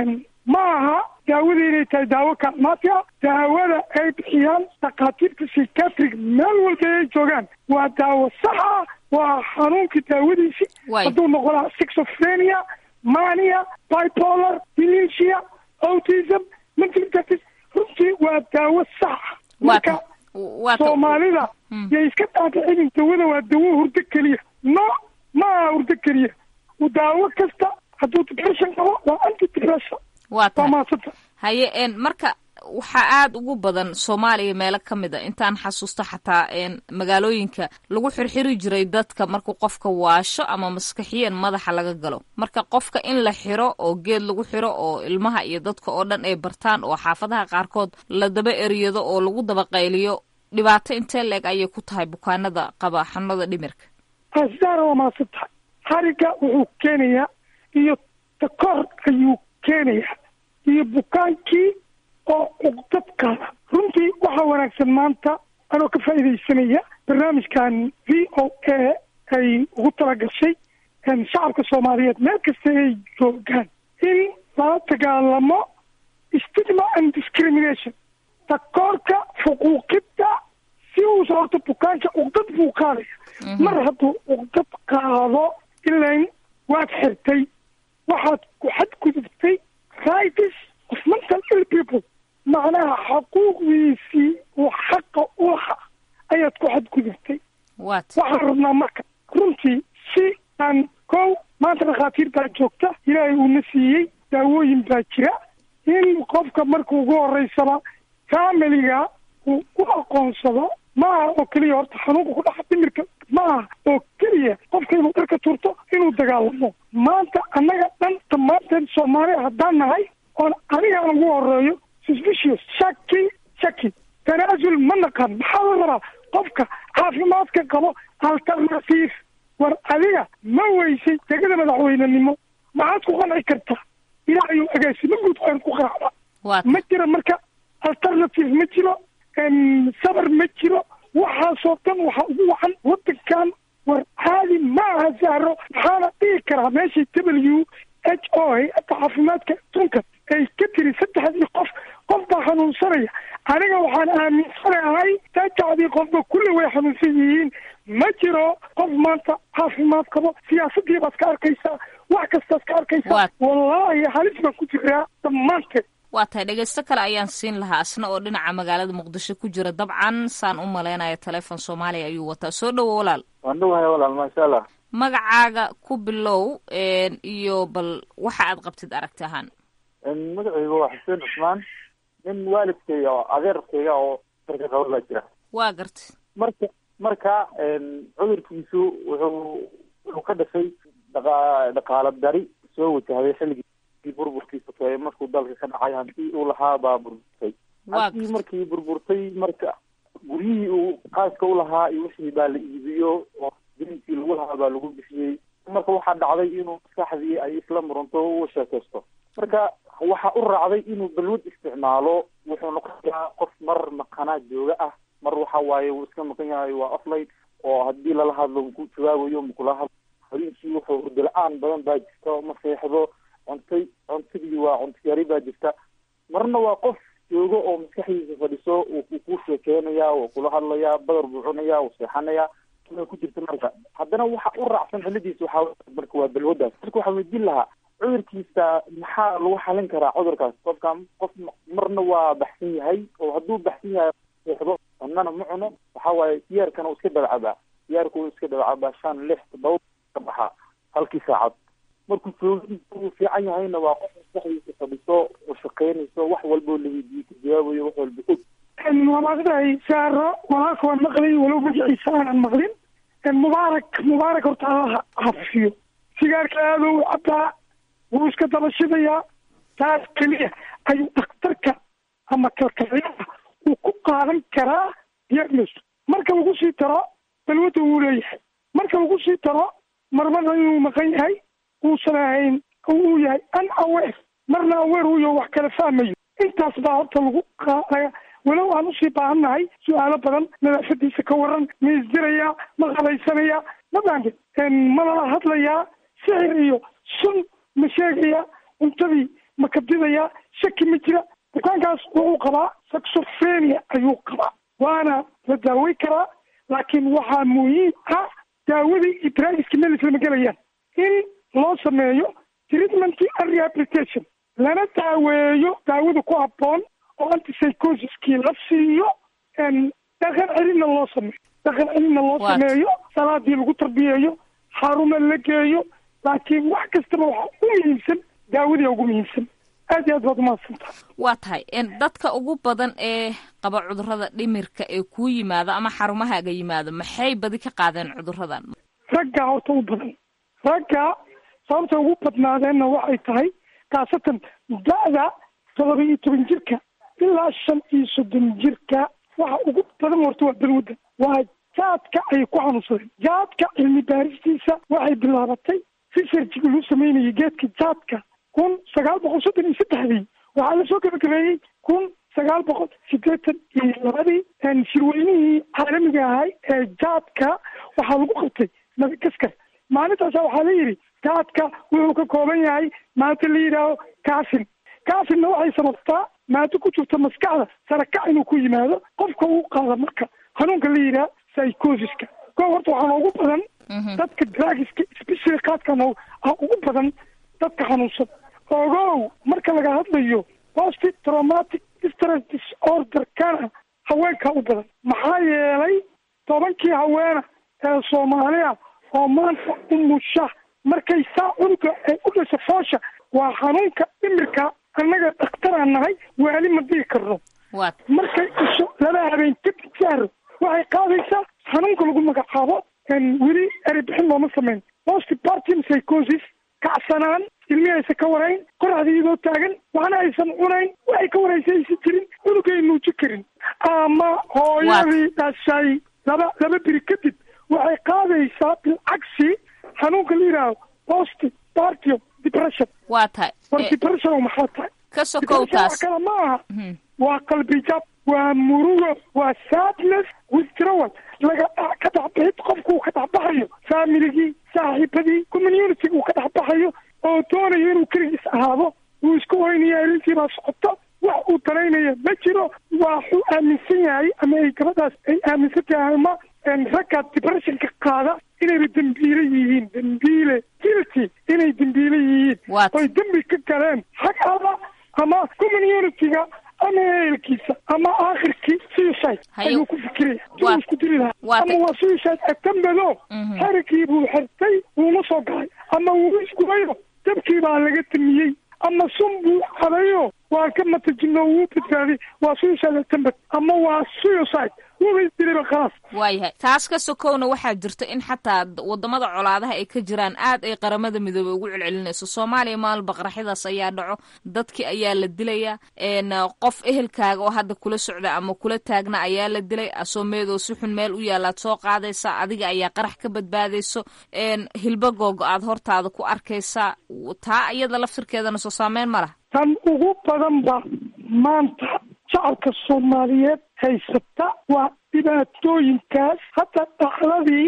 ma aha daawada inay tahay daawo kaalmaati ah daawada ay bixiyaan dhakhaatiirta psychiatric meel walba ay joogaan waa daawo sax ah waa xanuunkii daawadiisi hadduu noqonaa schizophrenia mania bipolar dementia autism mental disease runtii waa daawo sax ah marka soomaalida yay iska dhaadhicinin dawada waa dawo hurdo keliya no ma aha hurdo keliya daawo kasta hadduu depression qabo waa antidepression haye marka waxaa aada ugu badan soomaaliya meelo ka mid a intaan xasuusto xataa magaalooyinka lagu xirxiri jiray dadka markuu qofka waasho ama maskaxiyan madaxa laga galo marka qofka in la xiro oo geed lagu xiro oo ilmaha iyo dadka oo dhan ay bartaan oo xaafadaha qaarkood la daba eriyado oo lagu daba qayliyo dhibaato intee leeg ayay ku tahay bukaanada qaba xanuunada dhimirka asdaara waa maadsan tahay xariga wuxuu keenayaa iyo takor ayuu keenayaa iyo bukaankii oo cuqdadkaada runtii waxaa wanaagsan maanta anoo ka faa'iidaysanaya barnaamijkan v o a ay ugu talagashay shacabka soomaaliyeed meel kasta ay joogaan in lala dagaalamo stigma and discrimination, takoorka xuquuqida, si uusan horta bukaanka uqdad buu qaadaya. mar hadduu uqdad qaado ilain waad xirtay, waxaad ku xadgudubtay rights of mental ill people, macnaha xuquuqdiisii uu xaqa u lahaa ayaad ku xadgudubtay. waxaan rabnaa marka runtii si aan kow maanta dhakhaatiir baa joogta, ilaahay uuna siiyey daawooyin baa jira, in qofka marka ugu horeysaba familiga uu u aqoonsado. maaha oo keliya horta xanuunka ku dhaca dhimirka, maaha oo keliya qofka inuu dharka turto inuu dagaalamo. maanta annaga dhan dhammaanteen soomaaliya haddaan nahay oon anigaan ugu horeeyo suspicious, shaki tanaasul ma naqan. maxaa la rabaa qofka caafimaadka qabo alternative. war adiga ma weysay degada madaxweynenimo maxaad ku qanci kartaa? ilaahayu agaasimo guud aan ku qanacda ma jira. marka alternative ma jiro, sabar ma jiro. waxaasoo dhan waxaa ugu wacan wadankan war caadi maaha sahro. maxaana dhihi karaa meeshii WHO hay-adda caafimaadka adduunka ay ka tiri 3 qof baa xanuunsanaya. aniga waxaan aaminsanahay 3 qofba kulli way xanuunsan yihiin. ma jiro qof maanta caafimaad qabo. siyaasadii baad ka arkaysaa, wax kastaad ka arkaysaa. wallaahi halis baan ku jiraa dhammaanteed. waa tahay dhegaysto kale ayaan siin lahaa asna oo dhinaca magaalada muqdisho ku jira. dabcan saan u malaynayo teleefon soomaaliya ayuu wataa. soo dhowo walaal. waan dhawahay walaal, maasha allah. magacaaga ku bilow iyo bal waxa aad qabtid aragti ahaan. magacaygu waa xuseen cusmaan, nin waalidkayga oo adeerkayga oo darka qaba baa jira. waa gartay. marka cudurkiisu wuxuu ka dhashay dhaqaalo dari soo wajahday xilligii burburkiisa kee markuu dalka ka dhacay. hantii uu lahaa baa burburtay. hantii markii burburtay, marka guryihii uu qaaska u lahaa iyo wixii baa la iibiyo oo diintii lagu lahaa baa lagu bixiyey. marka waxaa dhacday inuu maskaxdii ay isla muranto u sheekaysto. marka waxaa u raacday inuu balwad isticmaalo. wuxuu noqonayaa qof mar maqanaa jooga ah, mar waxa waaye wuu iska maqan yahay, waa offline oo haddii lala hadlo maku jawaabayo, makula hadlo. habeenkii wuxuu hurdo la-aan badan baa jirta, ma seexdo. cuntadii waa cunto yari baa jirta. marna waa qof joogo oo maskaxdiisa fadhiso, wuu ku sheekeynayaa, wuu kula hadlayaa, badar buu cunayaa, wuu seexanayaa ku jirta. marka haddana waxa u raacsan xiladiisa waxaa marka waa balwadaas. marka waxaa weydiin lahaa cudurkiisa maxaa lagu xalin karaa cudurkaas? qof marna waa baxsan yahay, oo hadduu baxsan yahay seexdo, cunana ma cuno. waxaa waaye siyaarkana uu iska dabacabaa. siyaarku uu iska dabacabaa 5, 6, 7 ka baxaa halkii saacad. markuu joogadiisa uu fiican yahayna waa qof maskaxdiisa fadhiso oo shaqeynayso, wax walboo la weydiiyo ka jawaabayo, wax walba og. waa maqday saaro, walaalka waan maqlay walow magaciisa aanan maqlin. mubaarak horta allaha hafiyo. sigaarka aada u cabaa, wuu iska daba shidayaa. taas keliya ayuu dhakhtarka ama kalkaciyaha uu ku qaadan karaa diagnos. marka lagu sii taro balwada wuu leeyahay. marka lagu sii taro marmada inuu maqan yahay, uusan ahayn, uu yahay unaware, marna aware uu yahay wax kala fahmayo. intaas baa horta lagu qaadaya. walow aan usii baahannahay su-aalo badan. nadaafadiisa ka waran, ma isdirayaa, ma qabaysanaya, madaange ma lala hadlayaa, sixir iyo sun ma sheegaya, cuntadii ma kabdidayaa, shaki ma jira. bukaankaas wuxuu qabaa saxophenia ayuu qabaa, waana la daawey karaa. laakiin waxaa muhiim ah daawadii iyo draiska meel islama gelayaan, in loo sameeyo treatment and rehabilitation, lana daaweeyo daawada ku habboon oo antipsychotiskii la siiyo. dhaqan celinna loo sameeyo, salaadii lagu tarbiyeeyo, xaruma la geeyo. laakiin wax kastaba waxaa u muhiimsan daawadii ugu muhiimsan. aad iyo aad baad umahadsantaha. waa tahay dadka ugu badan ee qaba cudurrada dhimirka ee kuu yimaado ama xarumahaaga yimaado maxay badi ka qaadeen cudurradan? raggaa horta u badan. ragga sababta ugu badnaadeenna waxay tahay khaasatan da-da 17 jirka ilaa 35 jirka. waxa ugu badan horta waa balwada, waa jaadka ay ku xanuunsadeen. jaadka cilmi baaristiisa waxay bilaabatay researchigi lagu sameynayay geedka jaadka 1933 waxaa lasoo gabagabeeyey 1982 shirweynihii caalamiga ahay ee jaadka waxaa lagu qabtay madagaskar maalintaasa waxaa la yidhi gaadka wuxuu ka kooban yahay maanta la yidhaaho kaasin kaasinna waxay sababtaa maanta ku jirta maskaxda sarakac inuu ku yimaado qofka uu qaada marka xanuunka la yidhaha psychosiska ko horta waxaa noogu badan dadka drugska especially qaadka ugu badan dadka xanuunsan ogow marka laga hadlayo post traumatic stress disorder kana haweenka u badan maxaa yeelay 10 haweena ee Soomaaliya oo maanta umusha markay saa unuga ay u dhasha foosha waa xanuunka dhimirka annaga dhakhtaraan nahay waali ma dhihi karno markay isho laba habeen kadib saaro waxay qaadaysaa xanuunka lagu magacaabo weli erebixin looma samayn postpartum psychosis kacsanaan ilmihaysa ka warayn qoraxdiidoo taagan waxna aysan cunayn waxay ka waraysa aysan jirin unugay nuuji karin ama hooyadii dhashay laba biri kadib waxay qaadaysaa bilcagsi xanuunka la yidhaaho postpartum depression waa tahay war depression maxaa tahay ka sokow taas kala ma aha waa qalbi jab waa murugo waa sadness withdrawal laga ka dhaxbixid qofku ka dhaxbaxayo familigii saaxiibadii community uu ka dhaxbaxayo oo doonayo inuu keligiis ahaado uu isku oynayo arrintii baa socota wax uu daraynayo ma jiro waxuu aaminsan yahay ama ay gabadhaas ay aaminsan tahay ama ragga depressionka qaada inayba dembiile yihiin dembiile guilty inay dembiile yihiin oy dembi ka galeen xag alla ama community-ga ama ehelkiisa ama aakhirkii suicide ayuu ku fikiraya duu isku dili lahaa ama waa suicide atambado xerigii buu xertay wuuma soo galay ama wuu isgubayo dabkii baa laga tamiyey ama sun buu cadayo waa ka matajino wuu badbaaday waa suicide atambad ama waa suicide waayahay taas ka sokowna waxaa jirta in xataa wadamada colaadaha ay ka jiraan aad ay qaramada midoobey ugu celcelinayso Soomaaliya maalba qaraxyadaas ayaa dhaco dadkii ayaa la dilaya qof ehelkaaga oo hadda kula socda ama kula taagna ayaa la dilay asoomeedoo si xun meel u yaalaad soo qaadaysa adiga ayaa qarax ka badbaadayso hilbagooga aad hortaada ku arkaysaa taa iyada laftirkeedana soo saameyn ma laha tan ugu badanba maanta shacabka Soomaaliyeed haysata waa dhibaatooyinkaas hadda dhacdadii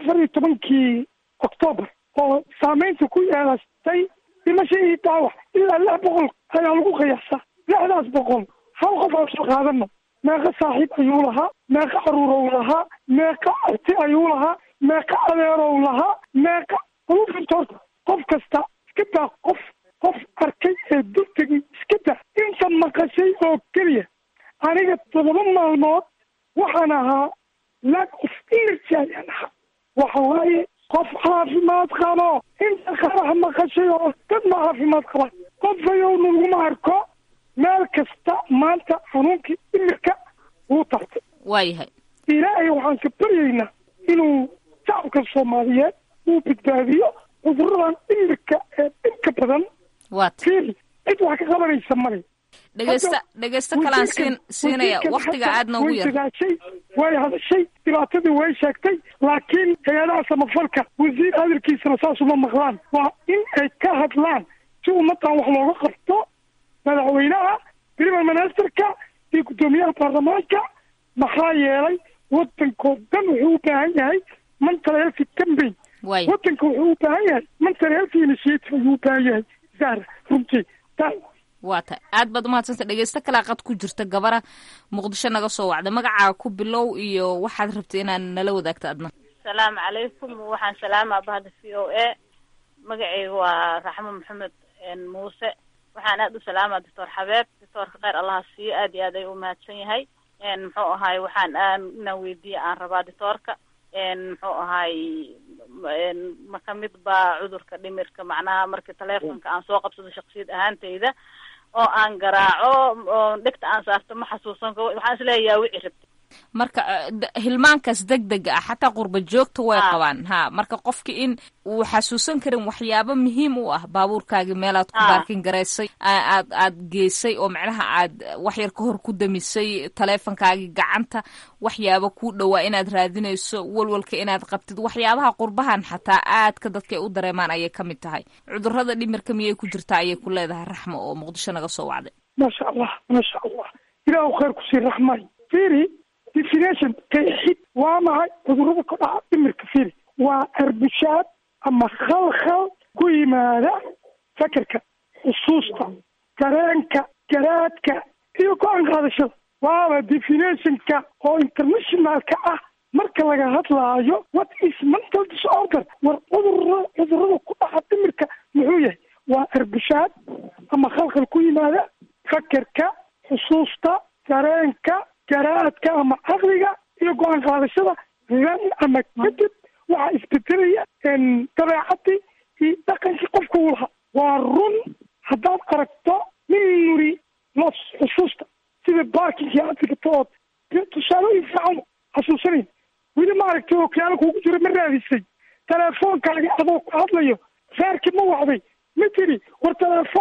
14 Oktoobar oo saameynta ku yeelatay dhimasho iyo dhaawac ilaa 600 ayaa lagu qiyaasaa 600 hal qof oo soo qaadano meeqa saaxiib ayuu lahaa meeqa caruurow lahaa meeqa arti ayuu lahaa meeqa adeerow lahaa meeqa ufintoorta qof kasta iska daa qof arkay ee dultagay iska daa inta maqashay oo keliya aniga 7 maalmood waxaan ahaa lack of energy ayaan ahaa waxa waaye qof caafimaad qabo inta qarax maqashay oo dad ma caafimaad qaba qof ayow naguma arko meel kasta maanta xanuunkii dhimirka wuu tartay waayahay ilaahay waxaan ka baryaynaa inuu shacabka Soomaaliyeed uu badbaadiyo cudurradan dhimirka ee dhibka badan cid wax ka qabanaysa male dhegeysta kalaan siinaya waqtiga aad noogu yar way hadashay dhibaatadii way sheegtay laakiin hay'adaha samafalka wasiir hadalkiisana saas uma maqlaan waa in ay ka hadlaan si ummadan wax looga qabto madaxweynaha prime ministerka iyo guddoomiyaha baarlamaanka maxaa yeelay wadankoo dhan wuxuu u baahan yahay mental health campaign wadanka wuxuu u baahan yahay mental health initiative ayuu u baahan yahay zahra runtii waa tahay aad baad umahadsanta dhegeysta kalaa qad ku jirta gabara muqdisho naga soo wacda magacaa ku bilow iyo waxaad rabtay inaad nala wadaagto adna asalaamu calaykum waxaan salaamaa bahda VOA magacayga waa raxmo maxamed muuse waxaan aad u salaamaa doctor xabeeb doctorka khayr allaha siiyo aad iyo aad ay u mahadsan yahay muxuu ahaay waxaan inaan weydiiye aan rabaa doctorka muxuu ahaay ma kamid baa cudurka dhimirka macnaha markii taleefonka aan soo qabsado shaksiyad ahaantayda oo aan garaaco oo dhegta aan saarto ma xasuusan karo waxaan isleeyahay wici rabti marka hilmaankaas degdega ah xataa qurba joogta way qabaan marka qofki in uu xasuusan karin waxyaabo muhiim u ah baabuurkaagii meelaad ku baarkin garaysay aad geysay oo macnaha aad wax yar ka hor ku damisay taleefonkaagii gacanta waxyaabo ku dhowaa inaad raadinayso walwalka inaad qabtid waxyaabaha qurbahan xataa aadka dadka ay u dareemaan ayay ka mid tahay cudurrada dhimirka miyay ku jirtaa ayay ku leedahay raxmo oo muqdisho naga soo wacday maasha allah ilaahu khayr ku sii raxmay fiiri definition qeexid waa maxay cudurrada ku dhaca dhimirka fiiri waa arbishaad ama khalkhal ku yimaada fakerka, xusuusta, dareenka, garaadka iyo go-aan qaadashada. waaba definitionka oo internationalka ah marka laga hadlaayo what is mental disorder. war cudurada ku dhaca dhimirka muxuu yahay? waa arbishaad ama khalkhal ku yimaada fakerka, xusuusta, dareenka, garaadka ama caqliga iyo go-aan qaadashada. ama kadib waxaa isbedelaya dabeecadii iyo dhaqankii qofka uu lahaa. waa run haddaad aragto nin nuri los xusuusta sida baarkinkii aad dhigato ood tusaalooyin fiican xasuusanayn, weli ma aragtay oo kiyaalo kuugu jira ma raadisay, teleefoonkaaga adoo ku hadlayo reerkii ma wacday ma tiri war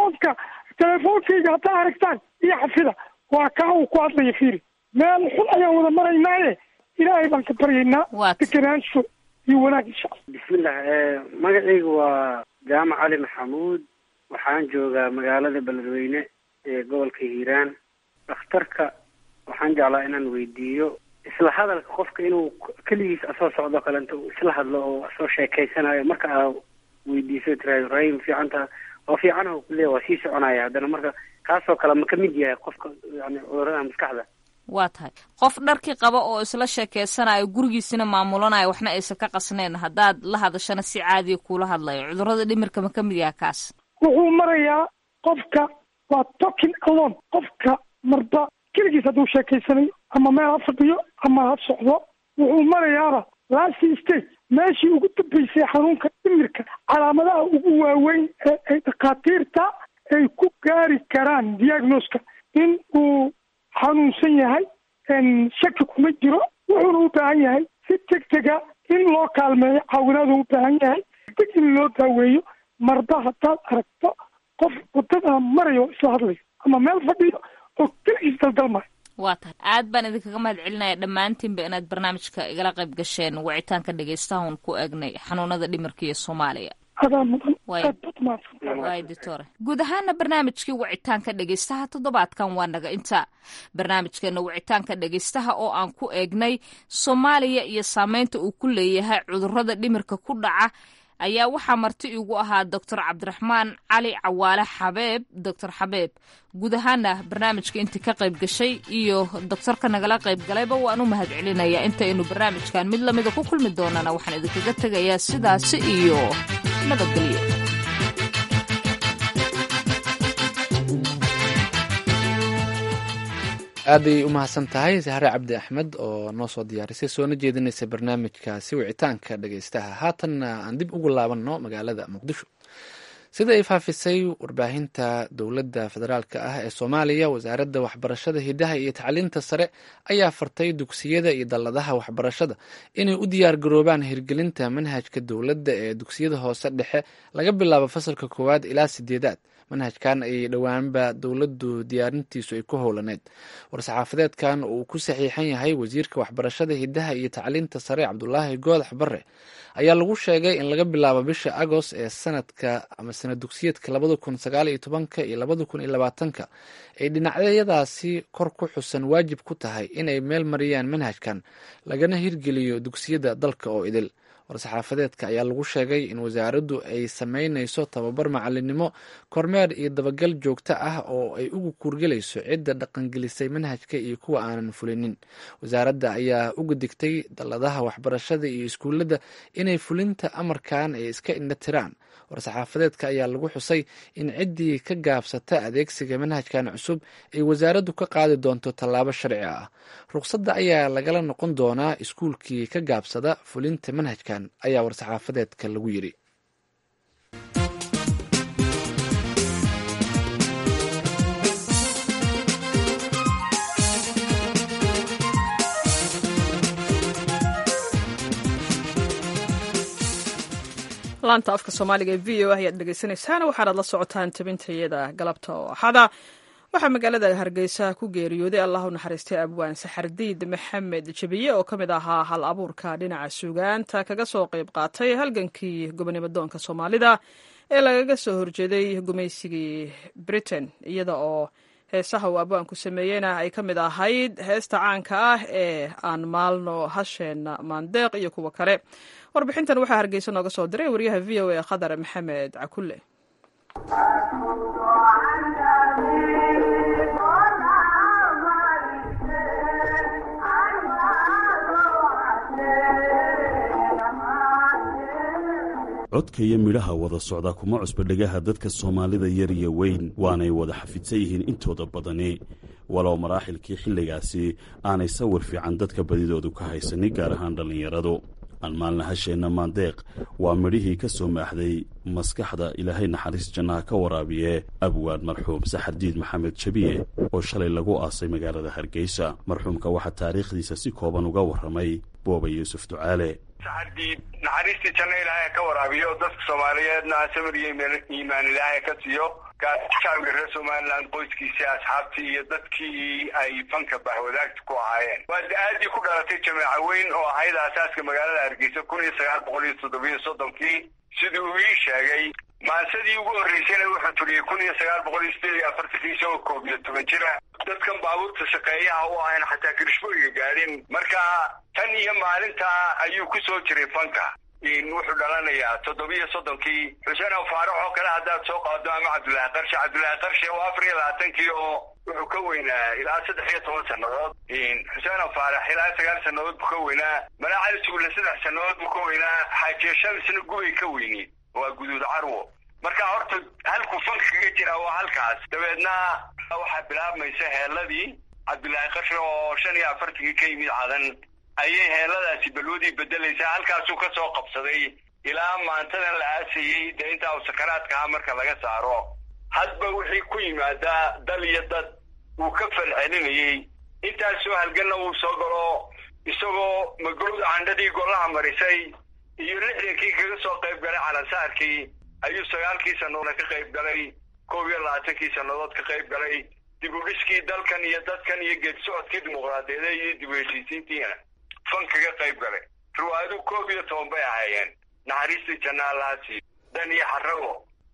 telefoonkayga haddaa aragtaan iyo xafida waa kaa uu ku hadlaya fiiri. meel xun ayaan wada maraynaaye ilaahay baan ka baryaynaa deganaansho iyo wanaag insha allah. bismillah, magacaygu waa jaamac cali maxamuud, waxaan joogaa magaalada beledweyne ee gobolka hiiraan. dhakhtarka waxaan jeclaa inaan weydiiyo isla hadalka qofka inuu keligiis asoo socdo kalenta uu isla hadlo oo asoo sheekeysanayo marka aa weydiiso tiraado raayim fiicanta oo fiicana kulee waa sii soconaya, haddana marka kaasoo kale ma ka mid yahay qofka yani cudurada maskaxda? waa tahay qof dharkii qaba oo isla sheekeysanayo gurigiisina maamulanayo waxna aysan ka qasnayn, haddaad la hadashana si caadiya kuula hadlayo, cudurada dhimirka ma ka mid yahay kaas? wuxuu marayaa qofka waa talking alone. qofka marba keligiis hadduu sheekeysanayo ama meel ha fadhiyo ama ha socdo, wuxuu marayaaba last stage, meeshii ugu dambeysay xanuunka dhimirka. calaamadaha ugu waaweyn ee ay dhakhaatiirta ay ku gaari karaan diagnoska in uu xanuunsan yahay shaki kuma jiro. wuxuuna u baahan yahay si degdega in loo kaalmeeyo, caawinaadu u baahan yahay deg in loo daaweeyo. marba haddaad aragto qof wadada marayo isla hadlayo ama meel fadhiyo oo keligiis daldalmayo. waa tahay aad baan idinkaga mahad celinaya dhammaantiinba inaad barnaamijka igala qayb gasheen wicitaanka dhegaystahan ku eegnay xanuunada dhimirka iyo Soomaaliya. guud ahaana barnaamijkii wicitaanka dhegaystaha toddobaadkan waa naga inta. barnaamijkeena wicitaanka dhegaystaha oo aan ku eegnay Soomaaliya iyo saameynta uu ku leeyahay cudurada dhimirka ku dhaca ayaa waxaa marti igu ahaa Dr. Cabdiraxmaan Cali Cawaale Xabeeb. Dr. Xabeeb, guud ahaana barnaamijka intii ka qayb gashay iyo doktorka nagala qayb galayba waan u mahad celinayaa. intaynu barnaamijkan mid lamida ku kulmi doonana waxaan idinkaga tegayaa sidaasi iyo nabadgelyo. aaday u mahadsan tahay Sahre Cabdi Axmed oo noo soo diyaarisay soona jeedinaysa barnaamijkaasi wicitaanka dhegaystaha. haatanna aan dib ugu laabanno magaalada Muqdisho. sida ay faafisay warbaahinta dowladda federaalka ah ee Soomaaliya, wasaaradda waxbarashada, hidaha iyo tacliinta sare ayaa fartay dugsiyada iyo dalladaha waxbarashada inay u diyaar garoobaan hirgelinta manhajka dowladda ee dugsiyada hoose dhexe laga bilaabo fasalka 1 ilaa 8. manhajkan ay dhowaanba dowladdu diyaarintiisu ay ku howlaneed. war-saxaafadeedkan uu ku saxiixan yahay wasiirka waxbarashada, hidaha iyo tacliinta sare Cabdulaahi Goodax Barre ayaa lagu sheegay in laga bilaabo bisha Agost ee sanadka ama sanad dugsiyeedka 2019 iyo 2020 ay dhinacyadaasi kor ku xusan waajib ku tahay inay meel mariyaan manhajkan lagana hirgeliyo dugsiyada dalka oo idil. war-saxaafadeedka ayaa lagu sheegay in wasaaraddu ay sameynayso tababar macalinimo, kormeer iyo dabagal joogto ah oo ay ugu kuurgelayso cidda dhaqangelisay manhajka iyo kuwa aanan fulinin. wasaaradda ayaa uga digtay dalladaha waxbarashada iyo iskuullada inay fulinta amarkan ay iska indha tiraan. war-saxaafadeedka ayaa lagu xusay in ciddii ka gaabsata adeegsiga manhajkan cusub ay wasaaraddu ka qaadi doonto tallaabo sharci ah. ruqsadda ayaa lagala noqon doonaa iskuulkii ka gaabsada fulinta manhajkan ayaa war-saxaafadeedka lagu yidhi. laanta afka soomaaliga ee v o ayaad dhegeysaneysaan, waxaanaad la socotaan tabintayada galabta oo axada. waxaa magaalada Hargeysa ku geeriyooday allah u naxariistay abwaan Saxardiid Maxamed Jabiye oo ka mid ahaa hal abuurka dhinaca suugaanta kaga soo qayb qaatay halgankii gobonimo doonka Soomaalida ee lagaga soo horjeeday gumaysigii Britain, iyada oo heesaha uu abwaanku sameeyeyna ay ka mid ahayd heesta caanka ah ee aan maalno hasheenna maandeeq iyo kuwa kale. warbixintan waxaa Hargeysa nooga soo diray wariyaha v o a Khadar Maxamed Cakulle. codka iyo midhaha wada socda kuma cusba dhagaha dadka Soomaalida yar iyo weyn, waanay wada xafidsan yihiin intooda badani, walow maraaxilkii xilligaasi aanay sawir fiican dadka badidoodu ka haysanin, gaar ahaan dhallinyaradu. aan maalna hasheenna maandeeq waa midhihii ka soo maaxday maskaxda ilaahay naxariis jannaha ka waraabiye abwaan marxuum saxardiid maxamed jabiye oo shalay lagu aasay magaalada Hargeysa. marxuumka waxaa taariikhdiisa si kooban uga warramay Booba Yuusuf Ducaale. saxardiid naxariista janna ilaahay ka waraabiyo dadka Soomaaliyeedna samir iyo iimaan ilaahay ka siiyo, shacabka reer Somaliland qoyskiisa, asxaabtii iyo dadkii ay fanka bahwadaagta ku ahaayeen. waa aadii ku dhalatay jameeco weyn oo ahayd aasaaska magaalada Hargeysa 1937 sidii uu ii sheegay. maasadii ugu horreysayna wuxuu turiyey 1948 isagoo 11 jira. dadkan baabuurta shaqeeyaha u ahayn xataa kirishbooyiga gaadhin. marka tan iyo maalinta ayuu ku soo jiray fanka. wuxuu dhalanayaa 37 Xuseen Faarax oo kale haddaad soo qaado ama Cabdullaahi Qarshe oo 24 oo wuxuu ka weynaa ilaa 13 sannadood. Xuseen Faarax ilaa 9 sannadood buu ka weynaa. Malaa Cali Sugulle 3 sannadood buu ka weynaa. Xaaji Shamsina gubay ka weynii waa guduud carwo. marka horta halku fanka kaga jira waa halkaas. dabeedna waxaa bilaabmaysa heeladii Cabdullaahi Qarshe oo 45 ka yimid cadan ayay heeladaasi balwadii bedelaysaa. halkaasuu ka soo qabsaday ilaa maantadan la aasayey inta uu sakaraadka marka laga saaro. hadba wixii ku yimaada dal iyo dad uu ka falcelinayay. intaasoo halganna uu soo galo isagoo magaalada candadii golaha marisay iyo 60kii kaga soo qayb galay calansaarkii ayuu 9kii sannadood ka qayb galay. 22kii sannadood ka qayb galay dib u dhiskii dalkan iyo dadkan iyo geed socodkii dimuqraadiyadeed iyo dib u heshiisiintiina fankaga qayb galay. ruwaadu 11 bay ahaayeen. naxariista janna laasi dan iyo xarago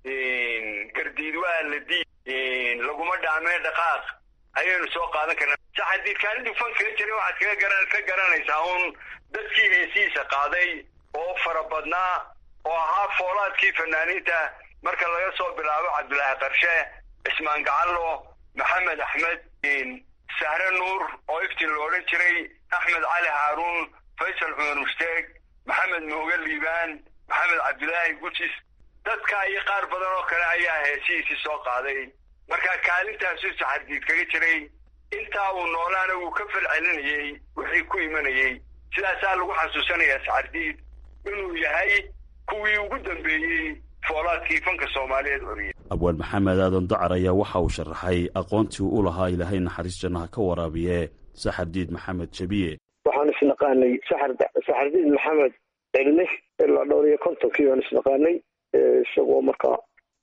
gardiid waa la diid laguma dhaamee dhaqaaq ayaynu soo qaadan karnaa. saxardiid kaanidu fankaga jiray waxaad ka garanaysaa uun dadkii heesiisa qaaday oo fara badnaa oo ahaa foolaadkii fanaaniinta marka laga soo bilaabo Cabdullaahi Qarshe, Ismaan Gacallo, Maxamed Axmed, Sahre Nuur oo iftiin loo odhan jiray, Axmed Cali Haaruun, Faysal Cumar Musteeg, Maxamed Mooga Liibaan, Maxamed Cabdilaahi Gujis. dadka iyo qaar badan oo kale ayaa heesihiisii soo qaaday. marka kaalintaasuu saxardiid kaga jiray. intaa uu noolaana wuu ka falcelinayay wixii ku imanayay. sidaasaa lagu xasuusanayaa saxardiid inuu yahay kuwii ugu dambeeyey foolaadkii fanka Soomaaliyeed oriyay. abwaan maxamed aadan dacar ayaa waxa uu sharaxay aqoontii uu lahaa ilaahay naxariis jannaha ka waraabiye saxardiid maxamed jabiye. waxaan isnaqaanay saxardiid maxamed cilmi ilaa 50kii aan isnaqaanay. isagoo markaa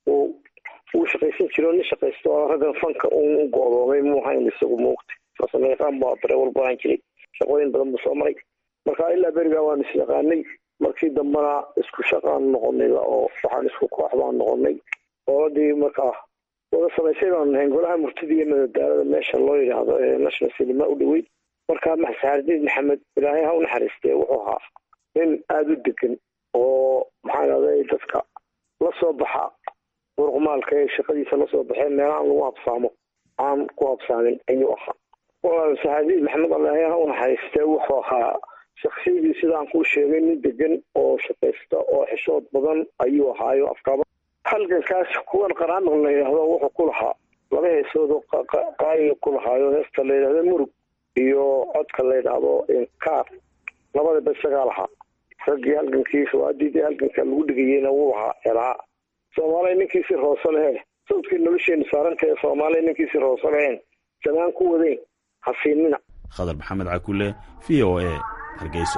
uu shaqaysan jiro nin shaqaysto raggan fanka uu go'doomay muuhayn isagu moogtay fasameeyaan baa bare walbaan jiray. shaqooyin badan buu soo maray. marka ilaa beriga waan isnaqaanay. markii dambana isku shaqaan noqonay oo waxaan isku koox baan noqonay. qoladii markaa wada samaysay baan nahay golaha murtida iyo madadaalada meesha loo yiraahdo ee National Cinema u dhaweyd. marka saxardiid maxamed ilaahay ha u naxariistay wuxuu ahaa nin aad u degan oo maxaanaday dadka la soo baxa warqmaalka ee shaqadiisa la soo baxay meelaha lagu habsaamo aan ku habsaamin ayuu ahaa. saxardiid maxamed ilaahay ha u naxariistay wuxuu ahaa shakhsiyadii sidaan ku sheegay nin degan oo shaqaysta oo xishood badan ayuu ahaayo afkaaba. halgankaas kuwan qaraamiq la yidhaahdo wuxuu ku lahaa 2 heesood oo qaali ku lahaayo heesta la yidhaahdo murug iyo codka la yidhaahdo inkaar. labadaba isagaa lahaa. raggii halgankii soomaaliyeed halganka lagu dhigayeyna wuu ahaa ilaa Soomaaliya ninkiisi roose leh sawdkii nolosheena saaranta ee Soomaaliya ninkiisi roose leh samaan ku wadeen hasiinina. Khadar Maxamed Cakulle VOA Hargeysa.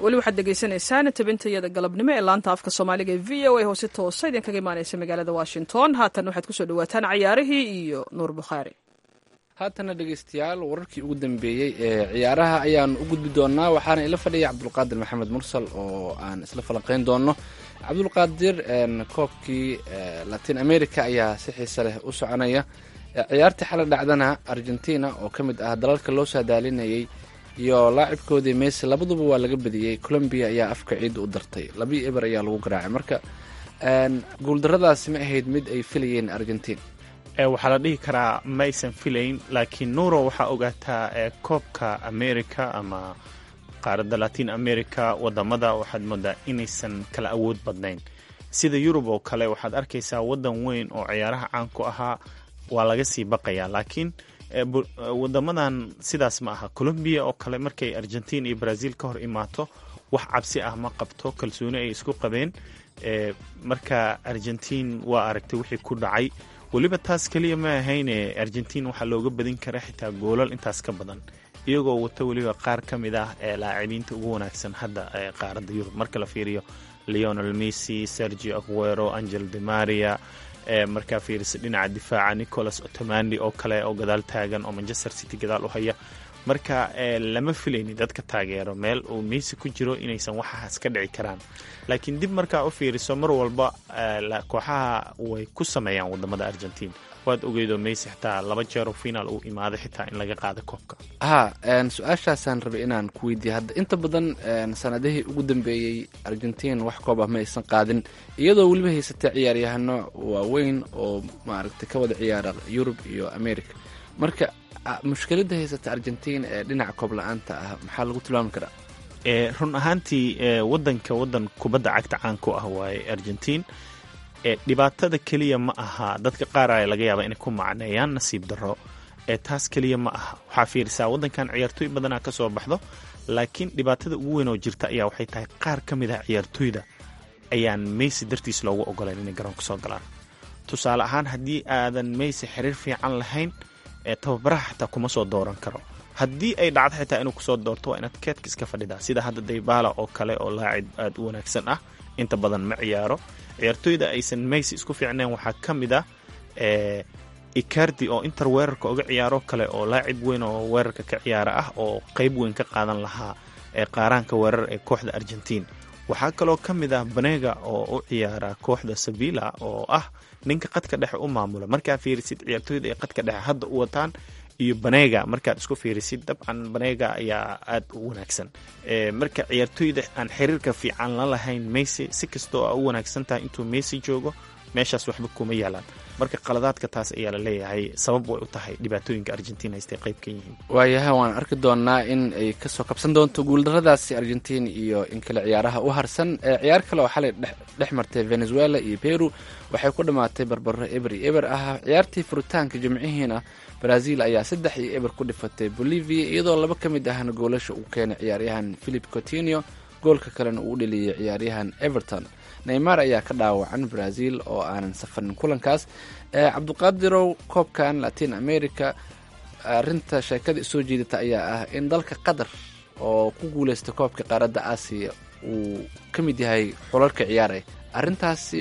weli waxaad degeysanaysaan tabintayada galabnimo ee laanta afka soomaaliga ee v o a oo si toosa idinkaga imaaneysa magaalada washington. haatan waxaad kusoo dhawaataan cayaarihii iyo nuur bukhaari. haatana dhegeystayaal wararkii ugu dambeeyey ee ciyaaraha ayaan u gudbi doonaa, waxaana ila fadhiya cabdulqaadir maxamed mursal oo aan isla falanqeyn doono. cabdulqaadir, koobkii latin america ayaa si xiise leh u soconaya. ciyaartii xalay dhacdana argentina oo ka mid ah dalalka loo saadaalinayay iyo laacibkoodii messi labaduba waa laga badiyey. colombia ayaa afka ciidda u dartay, 2-0 ayaa lagu garaacay. marka guuldaradaasi ma ahayd mid ay filayeen argentina? waxaa la dhihi karaa ma aysan filayn, laakiin nuuro waxaa ogaataa koobka america ama qaaradda latin america wadamada waxaad moodaa inaysan kala awood badnayn. sida yurub oo kale waxaad arkaysaa wadan weyn oo ciyaaraha caan ku ahaa waa laga sii baqayaa, laakiin wadamadan sidaas ma aha. colombia oo kale markay argentina iyo brazil ka hor imaato wax cabsi ah ma qabto, kalsooni ay isku qabeen. marka argentin waa aragtay wixii ku dhacay. weliba taas keliya ma ahayne argentin waxaa looga badin kara xitaa goolal intaas ka badan, iyagoo wata weliba qaar ka mid ah ee laacibiinta ugu wanaagsan hadda qaaradda yurub marka la fiiriyo leonel messi, sergio aguero, angel de maria. markaa fiirisa dhinaca difaaca nicolas otomandi oo kale oo gadaal taagan oo manchester city gadaal u haya. marka lama filayni dadka taageero meel uu messi ku jiro inaysan waxaas ka dhici karaan, laakiin dib markaa u fiiriso mar walba kooxaha way ku sameeyaan wadamada argentin. waad ogeydoo messi xitaa 2 jeer oo finaal uu imaaday xitaa in laga qaado koobka. su-aashaasaan rabay inaan ku weydiiya. hadda inta badan sanadihii ugu dambeeyey argentin wax koob ah ma aysan qaadin, iyadoo weliba haysatay ciyaaryahano waaweyn oo maaragtay ka wada ciyaara yurub iyo america. marka mushkiladda haysata argentin ee dhinaca koob la-aanta ah maxaa lagu tilmaami karaa? run ahaantii wadan kubadda cagta caan ku ah waaye argentin. dhibaatada keliya ma aha, dadka qaar a laga yaaba inay ku macneeyaan nasiib darro. taas keliya ma aha, waxaa fiirisaa wadankan ciyaartooy badanaa ka soo baxdo, laakiin dhibaatada ugu weyn oo jirta ayaa waxay tahay qaar ka mid ah ciyaartooyda ayaan messi dartiis loogu ogolayn inay garoonka soo galaan. tusaale ahaan haddii aadan messi xiriir fiican lahayn, tababaraha xitaa kuma soo dooran karo. haddii ay dhacdo xitaa inuu kusoo doorto waa inaad keedka iska fadhidaa, sida hadda daybala oo kale oo laacib aad u wanaagsan ah, inta badan ma ciyaaro. ciyaartooyda aysan messi isku fiicneen waxaa ka mid ah icardi oo inter weerarka uga ciyaaro kale oo laacib weyn oo weerarka ka ciyaara ah oo qayb weyn ka qaadan lahaa qaaraanka weerar ee kooxda argentin. waxaa kaloo ka mid ah banega oo u ciyaara kooxda sevilla oo ah ninka qadka dhexe u maamula. markaa fiirisid ciyaartooyda ay qadka dhexe hadda u wataan iyo banega markaad isku fiirisid, dabcan banega ayaa aad u wanaagsan. marka ciyaartooyda aan xiriirka fiican la lahayn messi, si kastoo a u wanaagsan tahay intuu messi joogo meeshaas waxba kuma yaalaan. marka qaladaadka taas ayaa la leeyahay sabab way u tahay dhibaatooyinka argentin haystay qayb ka yihiin. waayaha waan arki doonaa in ay kasoo kabsan doonto guuldaradaasi argentin iyo in kale ciyaaraha u harsan. ciyaar kale oo xalay dhex martay venezuela iyo peru waxay ku dhammaatay barbaro eber ah. ciyaartii furitaanka jimcihiina brazil ayaa 3-0 ku dhifatay bolivia, iyadoo 2 ka mid ahna goolasha uu keenay ciyaaryahan philip coutinho, goolka kalena uu dheliyay ciyaaryahan everton. neymar ayaa ka dhaawacan brazil oo aanan safarin kulankaas. cabduqaadirow, koobkan latin america arinta sheekada isoo jeedata ayaa ah in dalka qatar oo ku guuleysta koobka qaaradda aasiya uu ka mid yahay xulalka ciyaaray. arintaasi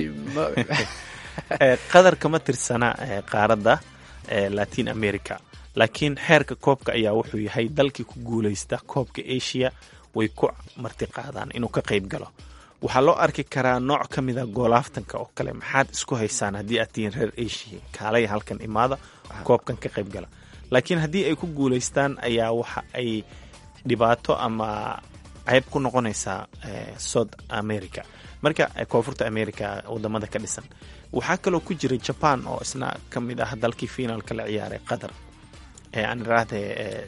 qatar kama tirsana qaaradda latin america, laakiin xeerka koobka ayaa wuxuu yahay dalkii ku guuleysta koobka asia way ku marti qaadaan inuu ka qayb galo. waxaa loo arki karaa nooc ka mida goolaaftanka oo kale. maxaad isku haysaan haddii aad tihiin reer asia, kaalay halkan imaada koobkan ka qayb gala. laakiin haddii ay ku guulaystaan ayaa waxa ay dhibaato ama ceyb ku noqonaysaa south america, marka koonfurta america wadamada ka dhisan. waxaa kaloo ku jira jaban oo isna ka mid ah dalkii finaalka la ciyaaray qatar aan iraahday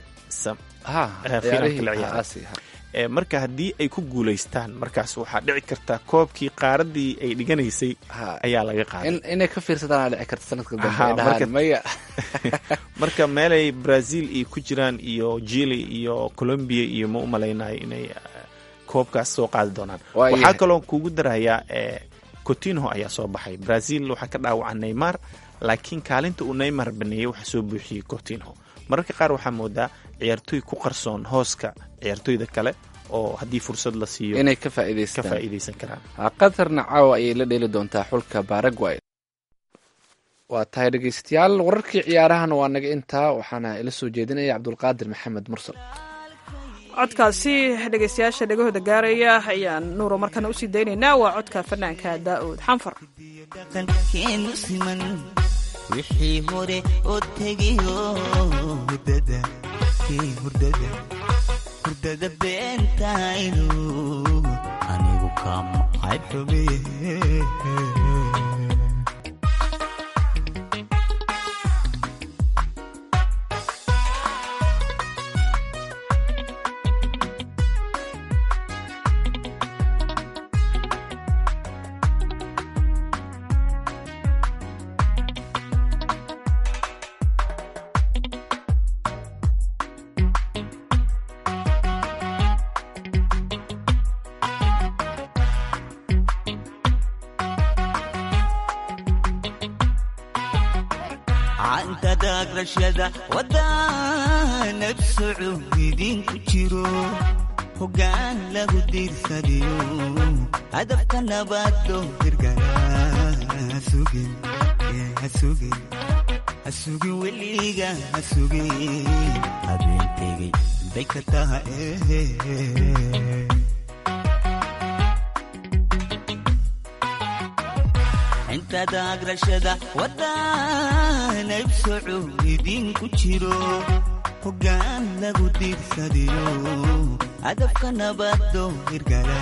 finaalka la ciyaaray. marka haddii ay ku guulaystaan markaas waxaa dhici karta koobkii qaaradii ay dhiganaysay ayaa laga qaaday. inay ka fiirsadaan dhici karta sanadka dambe. marka meelay brazil iyo ku jiraan iyo chile iyo colombia iyo ma u malaynayo inay koobkaas soo qaadi doonaan. waxaa kaloo kugu darayaa coutinho ayaa soo baxay. brazil waxaa ka dhaawacan neymar, laakiin kaalinta uu neymar baneeyey waxaa soo buuxiyey coutinho. mararka qaar waxaa moodaa ciyaartooy ku qarsoon hooska ciyaartooyda kale oo haddii fursad la siiyo inay ka ka faa'iidaystaan faa'iidaysan karaan. qatarna caawa ayay la dheeli doontaa xulka Paraguay. waa tahay dhegeystayaal, wararkii ciyaarahana waa naga intaa, waxaana ila soo jeedinaya Cabdulqaadir Maxamed Mursal. codkaasi dhegeystayaasha dhegahooda gaaraya ayaan nuuro markana usii daynaynaa. waa codka fanaanka Daa'uud Xanfar. dhaqankeenu siman wixii hore oo tegiyo hurdada beentaydu anigu kama qayb xubiye rashada wadana bsucu idinku jiro hogaan lagu diirsadiyo hadafka nabado hirgala hasugin weliga hasugin habeentegay bay ka tahay intada agrashada wadana bsucu idinku jiro hogaan lagu diirsadiyo hadafka nabado hirgala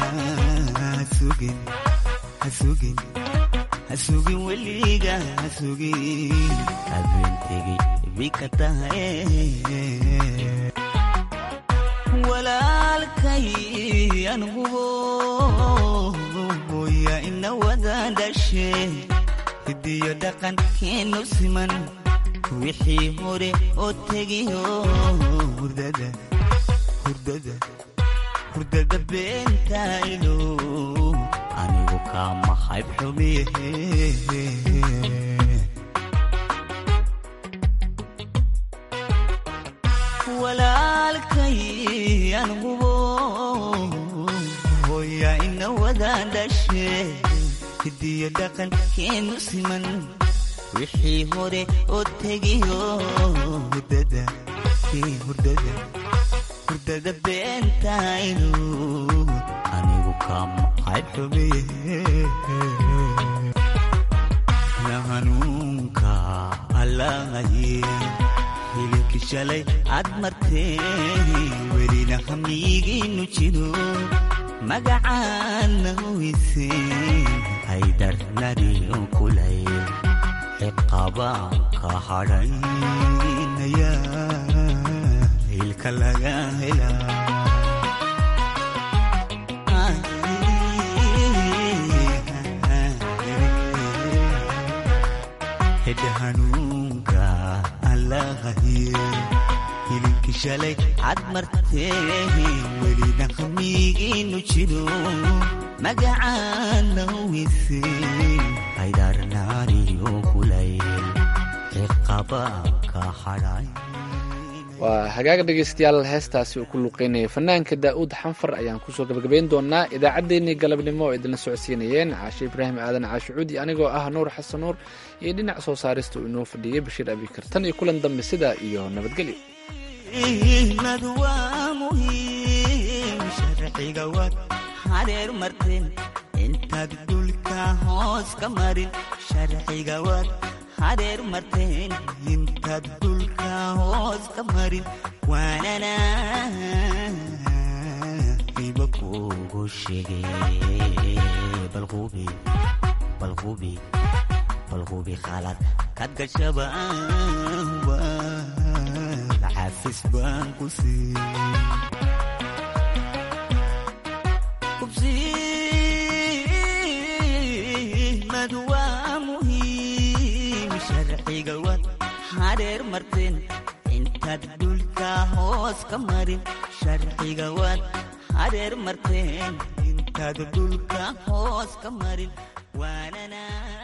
hasugin weliga hasugin habeentegay bay ka tahay walaalkay angubo mooya ina wada dhashe hidiyo dhaqankeenu siman wixii hore oo tegiyo hurdada beentaydo anigu kama qayb xubiye walaalkay angubo hooya ina wada dhashe hidiyo dhaqankeenu siman wixii hore oo tegiyo hurdada beentaydo anigu kama qayb xubiye la hanuunka allahaye hilibki shalay aad martee welina hamigiinu jiro magacaana hoyse haydar nariyo kulay ciqabaan ka hadhaynaya hilka laga hela hede hanuunka allahaye hilibki shalay cad martee welina hamigiinu jiro magacaana hoyse haydar nariyo kulay ciqabaan ka hadhay. waa hagaag dhegeystayaal, heestaasi uu ku luuqeynayay fanaanka Daa'uud Xanfar ayaan kusoo gabagabayn doonaa idaacaddeenii galabnimo oo idinla socodsiinayeen Caashe Ibraahim Aadan Caashe Cuudi, anigoo ah Nuur Xasan Nuur, iyo dhinac soo saarista uu inoo fadhiyey Bashiir Abikar. Tan iyo kulan dambe, sidaa iyo nabadgelyo. waa muhiim sharciga waad hareer marteen intaad dhulka hoos ka marin sharciga waad hareer marteen intaad dhulka hoos ka marin waanana iba kugu sheegay balqubi khalad kad gashaba xafis baan ku sii kubsiimadu waa muhiim sharciga waad hareer marteen intaad dhulka hoos ka marin sharciga waad hareer marteen intaad dhulka hoos ka marin waanana